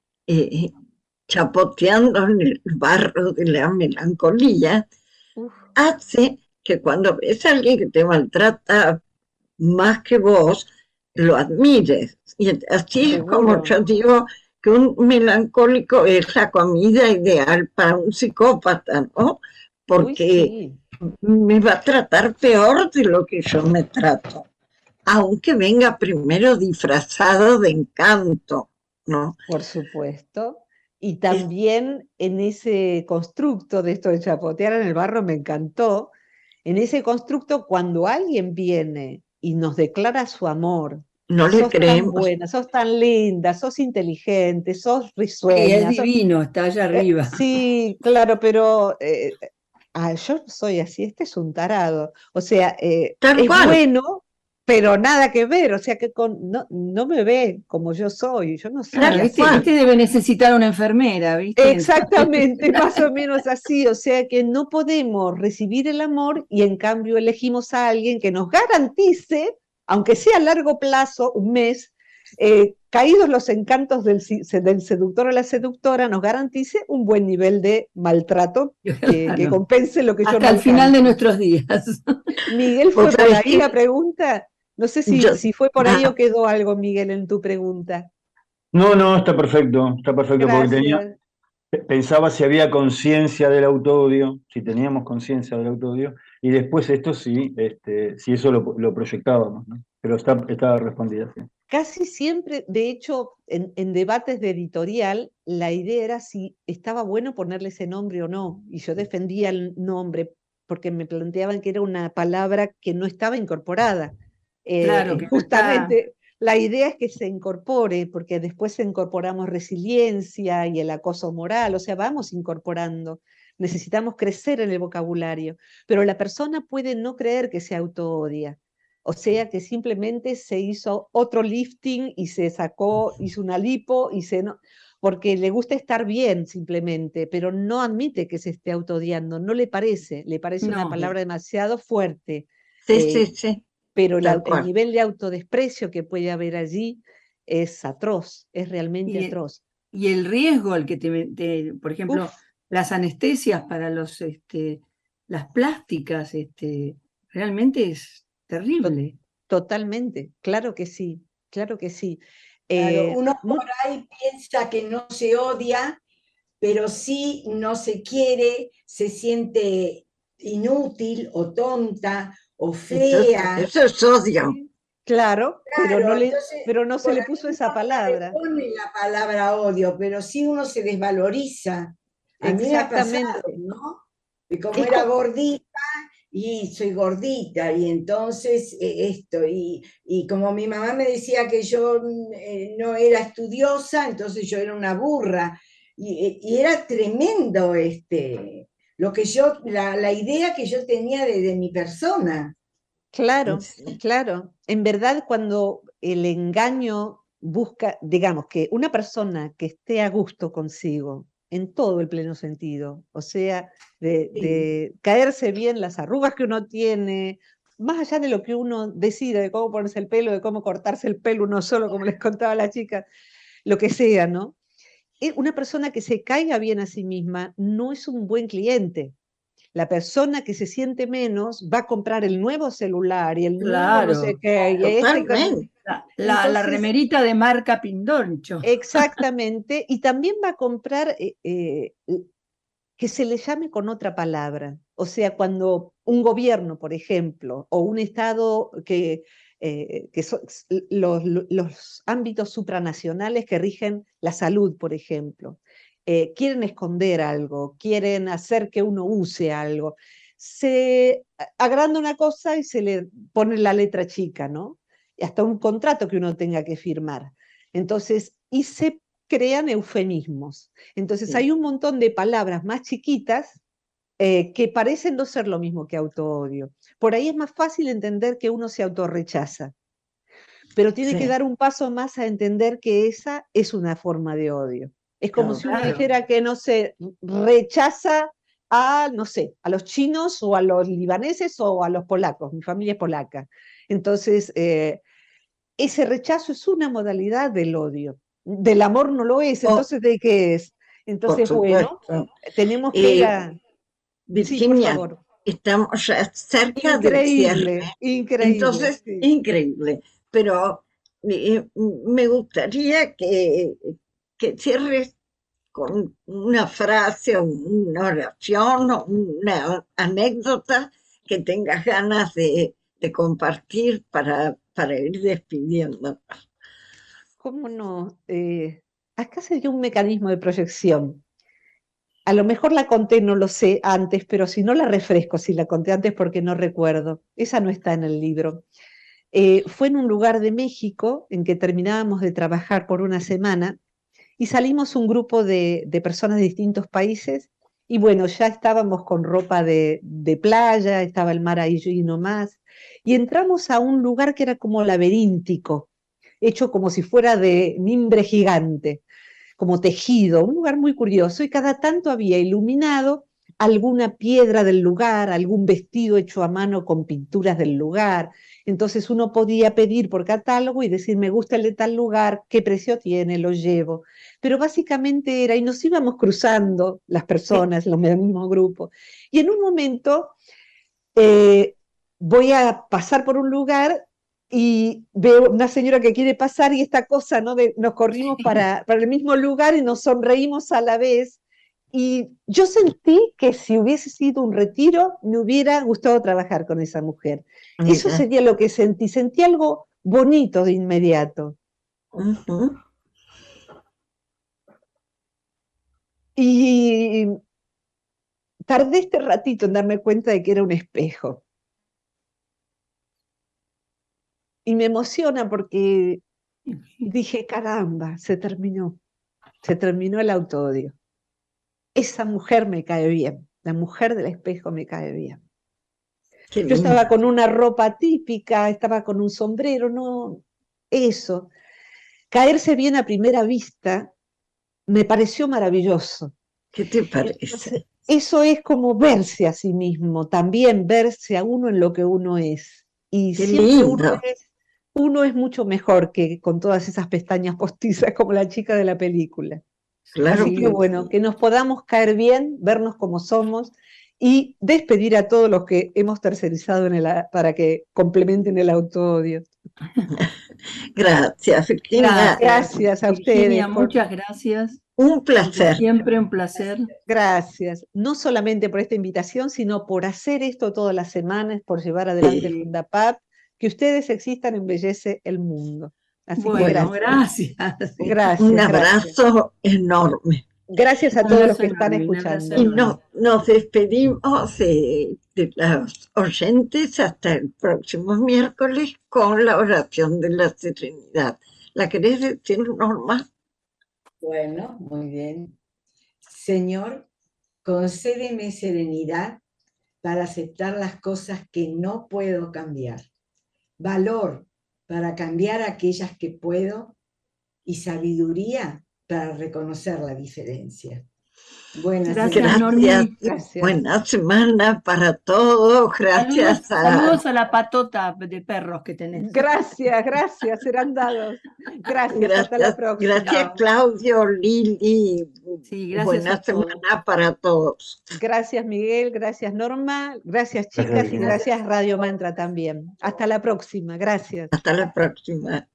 D: eh, chapoteando en el barro de la melancolía,
F: uf,
D: hace que cuando ves a alguien que te maltrata más que vos, lo admires. Y así es como
F: seguro.
D: yo digo que un melancólico es la comida ideal para un psicópata, ¿no?
F: Uy,
D: Porque
F: sí,
D: me va a tratar peor de lo que yo me trato, aunque venga primero disfrazado de encanto, ¿no?
F: por supuesto. Y
D: Es-
F: también en ese constructo de esto de chapotear en el barro me encantó. En ese constructo, cuando alguien viene y nos declara su amor
D: no le
F: sos tan
D: creemos.
F: buena, sos tan linda, sos inteligente, sos
C: Sí, es
F: risueña. sos-
C: divino, está allá
F: Eh,
C: arriba.
F: sí, claro, pero eh, ah, yo no soy así, este es un tarado. O sea, eh,
D: Tal
F: es
D: cual.
F: bueno, pero nada que ver. O sea, que con, no, no me ve como yo soy, yo no soy
C: Claro,
D: Tal
C: este,
F: así.
D: cual.
C: este debe necesitar una enfermera, ¿viste? Entonces,
F: Exactamente, más o menos así. O sea, que no podemos recibir el amor y en cambio elegimos a alguien que nos garantice, aunque sea a largo plazo, un mes, eh, caídos los encantos del, si- del seductor o la seductora, nos garantice un buen nivel de maltrato que, que
C: claro,
F: compense lo que yo no
C: hasta el final de
F: alcance.
C: nuestros días.
F: Miguel,
D: Vos
F: ¿fue por
D: sabés
F: ahí la
D: que
F: pregunta? No sé si,
D: yo,
F: si fue por ahí o
D: ah,
F: quedó algo, Miguel, en tu pregunta.
E: No, no, está perfecto, está perfecto, porque tenía,
F: Gracias.
E: pensaba si había conciencia del autoodio, si teníamos conciencia del autoodio, y después esto sí, este, si eso lo, lo proyectábamos, ¿no? Pero está, está respondida, sí.
F: Casi siempre, de hecho, en, en debates de editorial, la idea era si estaba bueno ponerle ese nombre o no, y yo defendía el nombre porque me planteaban que era una palabra que no estaba incorporada. Eh,
C: Claro,
F: eh,
C: que no está.
F: justamente la idea es que se incorpore, porque después incorporamos resiliencia y el acoso moral, o sea, vamos incorporando. Necesitamos crecer en el vocabulario, pero la persona puede no creer que se autoodia. O sea que simplemente se hizo otro lifting y se sacó, hizo una lipo y se no, porque le gusta estar bien simplemente, pero no admite que se esté autoodiando, no le parece, le parece una
C: No,
F: palabra demasiado fuerte.
D: sí,
F: eh,
D: sí, sí,
F: pero la-
D: tal
F: el
D: cual.
F: nivel de autodesprecio que puede haber allí es atroz, es realmente
C: y,
F: atroz.
C: y el riesgo al que te, te- por ejemplo,
F: Uf,
C: las anestesias para los, este, las plásticas, este, realmente es
F: to-
C: terrible.
F: totalmente, claro que sí, claro que sí.
G: Claro,
F: Eh,
G: uno
F: mu-
G: por ahí piensa que no se odia, pero sí no se quiere, se siente inútil o tonta o
D: Eso,
G: fea.
D: eso es odio.
F: sí, claro, pero no
G: Claro,
F: le,
G: entonces
F: pero no se
G: por
F: le
G: ahí
F: puso
G: no
F: esa
G: le
F: palabra.
G: pone la palabra odio, pero sí uno se desvaloriza. A mí me ha pasado,
F: Exactamente.
G: ¿no? Y como
F: Es
G: era
F: co-
G: gordita, y soy gordita, y entonces eh, esto, y, y como mi mamá me decía que yo mm, eh, no era estudiosa, entonces yo era una burra, y, y era tremendo este, lo que yo, la, la idea que yo tenía de, de mi persona.
F: claro,
D: Sí.
F: claro. En verdad, cuando el engaño busca, digamos, que una persona que esté a gusto consigo, en todo el pleno sentido, o sea, de,
G: Sí.
F: de caerse bien las arrugas que uno tiene, más allá de lo que uno decide, de cómo ponerse el pelo, de cómo cortarse el pelo uno solo, como les contaba a la chica, lo que sea, ¿no? Eh, Una persona que se caiga bien a sí misma no es un buen cliente. La persona que se siente menos va a comprar el nuevo celular y el nuevo no sé
C: Claro,
F: qué, y este,
D: Totalmente.
C: la, la, la
F: entonces,
C: remerita de marca Pindoncho.
F: exactamente, y también va a comprar eh, eh, que se le llame con otra palabra. O sea, cuando un gobierno, por ejemplo, o un Estado que, eh, que son los, los ámbitos supranacionales que rigen la salud, por ejemplo, eh, quieren esconder algo, quieren hacer que uno use algo, se agranda una cosa y se le pone la letra chica, ¿no? Y hasta un contrato que uno tenga que firmar. Entonces, y se crean eufemismos. Entonces
D: Sí.
F: hay un montón de palabras más chiquitas eh, que parecen no ser lo mismo que autoodio. Por ahí es más fácil entender que uno se autorrechaza, pero tiene que
D: Sí.
F: dar un paso más a entender que esa es una forma de odio. Es como
D: Claro.
F: si uno
C: Claro.
F: dijera que no se rechaza a, no sé, a los chinos o a los libaneses o a los polacos. Mi familia es polaca. Entonces, eh, ese rechazo es una modalidad del odio. Del amor no lo es,
D: Oh,
F: entonces ¿de qué es?
D: por
F: Entonces, bueno,
D: supuesto.
F: tenemos que ir
D: Eh,
F: a... Sí, por
D: Virginia,
F: favor.
D: estamos ya cerca del cierre.
F: Increíble, increíble.
D: Entonces,
F: Sí.
D: increíble. Pero eh, me gustaría que, que cierres con una frase, o una oración, o una anécdota que tengas ganas de, de compartir para, para ir despidiendo.
F: ¿Cómo no? Eh, acá sería un mecanismo de proyección. A lo mejor la conté, no lo sé antes, pero si no la refresco, si la conté antes porque no recuerdo. Esa no está en el libro. Eh, fue en un lugar de México en que terminábamos de trabajar por una semana y salimos un grupo de, de personas de distintos países y bueno, ya estábamos con ropa de, de playa, estaba el mar ahí y nomás, y entramos a un lugar que era como laberíntico, hecho como si fuera de mimbre gigante, como tejido, un lugar muy curioso, y cada tanto había iluminado alguna piedra del lugar, algún vestido hecho a mano con pinturas del lugar. Entonces uno podía pedir por catálogo y decir, me gusta el de tal lugar, qué precio tiene, lo llevo. Pero básicamente era, y nos íbamos cruzando las personas, los del mismo grupo. Y en un momento eh, voy a pasar por un lugar y veo una señora que quiere pasar y esta cosa, ¿no? De, nos corrimos para, para el mismo lugar y nos sonreímos a la vez. Y yo sentí que si hubiese sido un retiro, me hubiera gustado trabajar con esa mujer. Mira. Eso sería lo que sentí. Sentí algo bonito de inmediato.
D: Uh-huh.
F: Y tardé este ratito en darme cuenta de que era un espejo. Y me emociona porque dije, caramba, se terminó. Se terminó el autoodio. Esa mujer me cae bien, la mujer del espejo me cae bien. Yo estaba con una ropa típica, estaba con un sombrero, no, eso. Caerse bien a primera vista me pareció maravilloso.
D: ¿Qué te parece?
F: Entonces, eso es como verse a sí mismo, también verse a uno en lo que uno es. Y
D: Qué
F: siempre
D: lindo.
F: uno es, uno es mucho mejor que con todas esas pestañas postizas como la chica de la película.
D: Claro.
F: Así que bueno, que nos podamos caer bien, vernos como somos y despedir a todos los que hemos tercerizado en el, para que complementen el autoodio.
D: Gracias, Virginia.
F: Gracias a ustedes.
C: Virginia,
F: por...
C: muchas gracias.
D: Un placer.
C: Siempre un placer.
F: Gracias, no solamente por esta invitación, sino por hacer esto todas las semanas, por llevar adelante
D: Sí.
F: Fundapap, que ustedes existan embellece el mundo. Así
C: Bueno,
F: que gracias.
C: gracias.
F: Gracias.
D: Un
F: gracias.
D: abrazo enorme.
F: Gracias a
C: Un
F: todos los
C: abrazo
F: que están
C: enorme, un
F: escuchando.
C: abrazo
D: Y no, nos despedimos de, de los oyentes hasta el próximo miércoles con la oración de la serenidad. ¿La querés decir, Norma?
G: Bueno, muy bien. Señor, concédeme serenidad para aceptar las cosas que no puedo cambiar, valor para cambiar aquellas que puedo y sabiduría para reconocer la diferencia. Buenas
C: Gracias,
D: Gracias.
C: Normi.
F: Gracias.
D: Buena semana para todos. Gracias
C: Saludos,
D: a...
C: saludos a la patota de perros que tenés.
F: Gracias, gracias, serán dados. Gracias, hasta la
D: Gracias,
F: próxima.
D: gracias
C: Chao.
D: Claudio, Lili.
C: Sí, gracias
D: Buena
C: a todos.
D: semana para todos.
F: Gracias, Miguel, gracias, Norma, gracias, chicas,
E: Gracias,
F: y
E: Virginia.
F: gracias, Radio Mantra también. Hasta la próxima, gracias.
D: Hasta la próxima.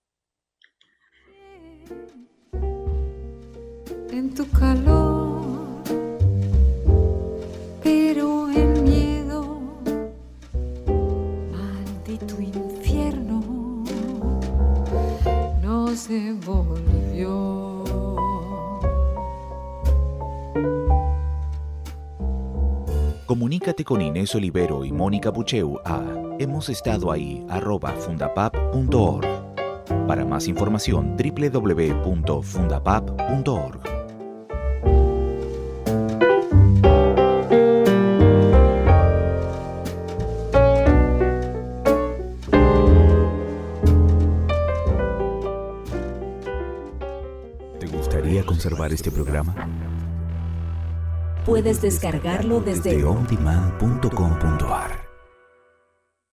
B: En tu calor, pero el miedo, maldito infierno, no se volvió.
A: Comunícate con Inés Olivero y Mónica Pucheu a hemos estado ahí arroba fundapap punto org. Para más información, doble u doble u doble u punto fundapap punto org. ¿Te gustaría conservar este programa?
H: Puedes descargarlo desde
A: Desde on demand punto com punto ar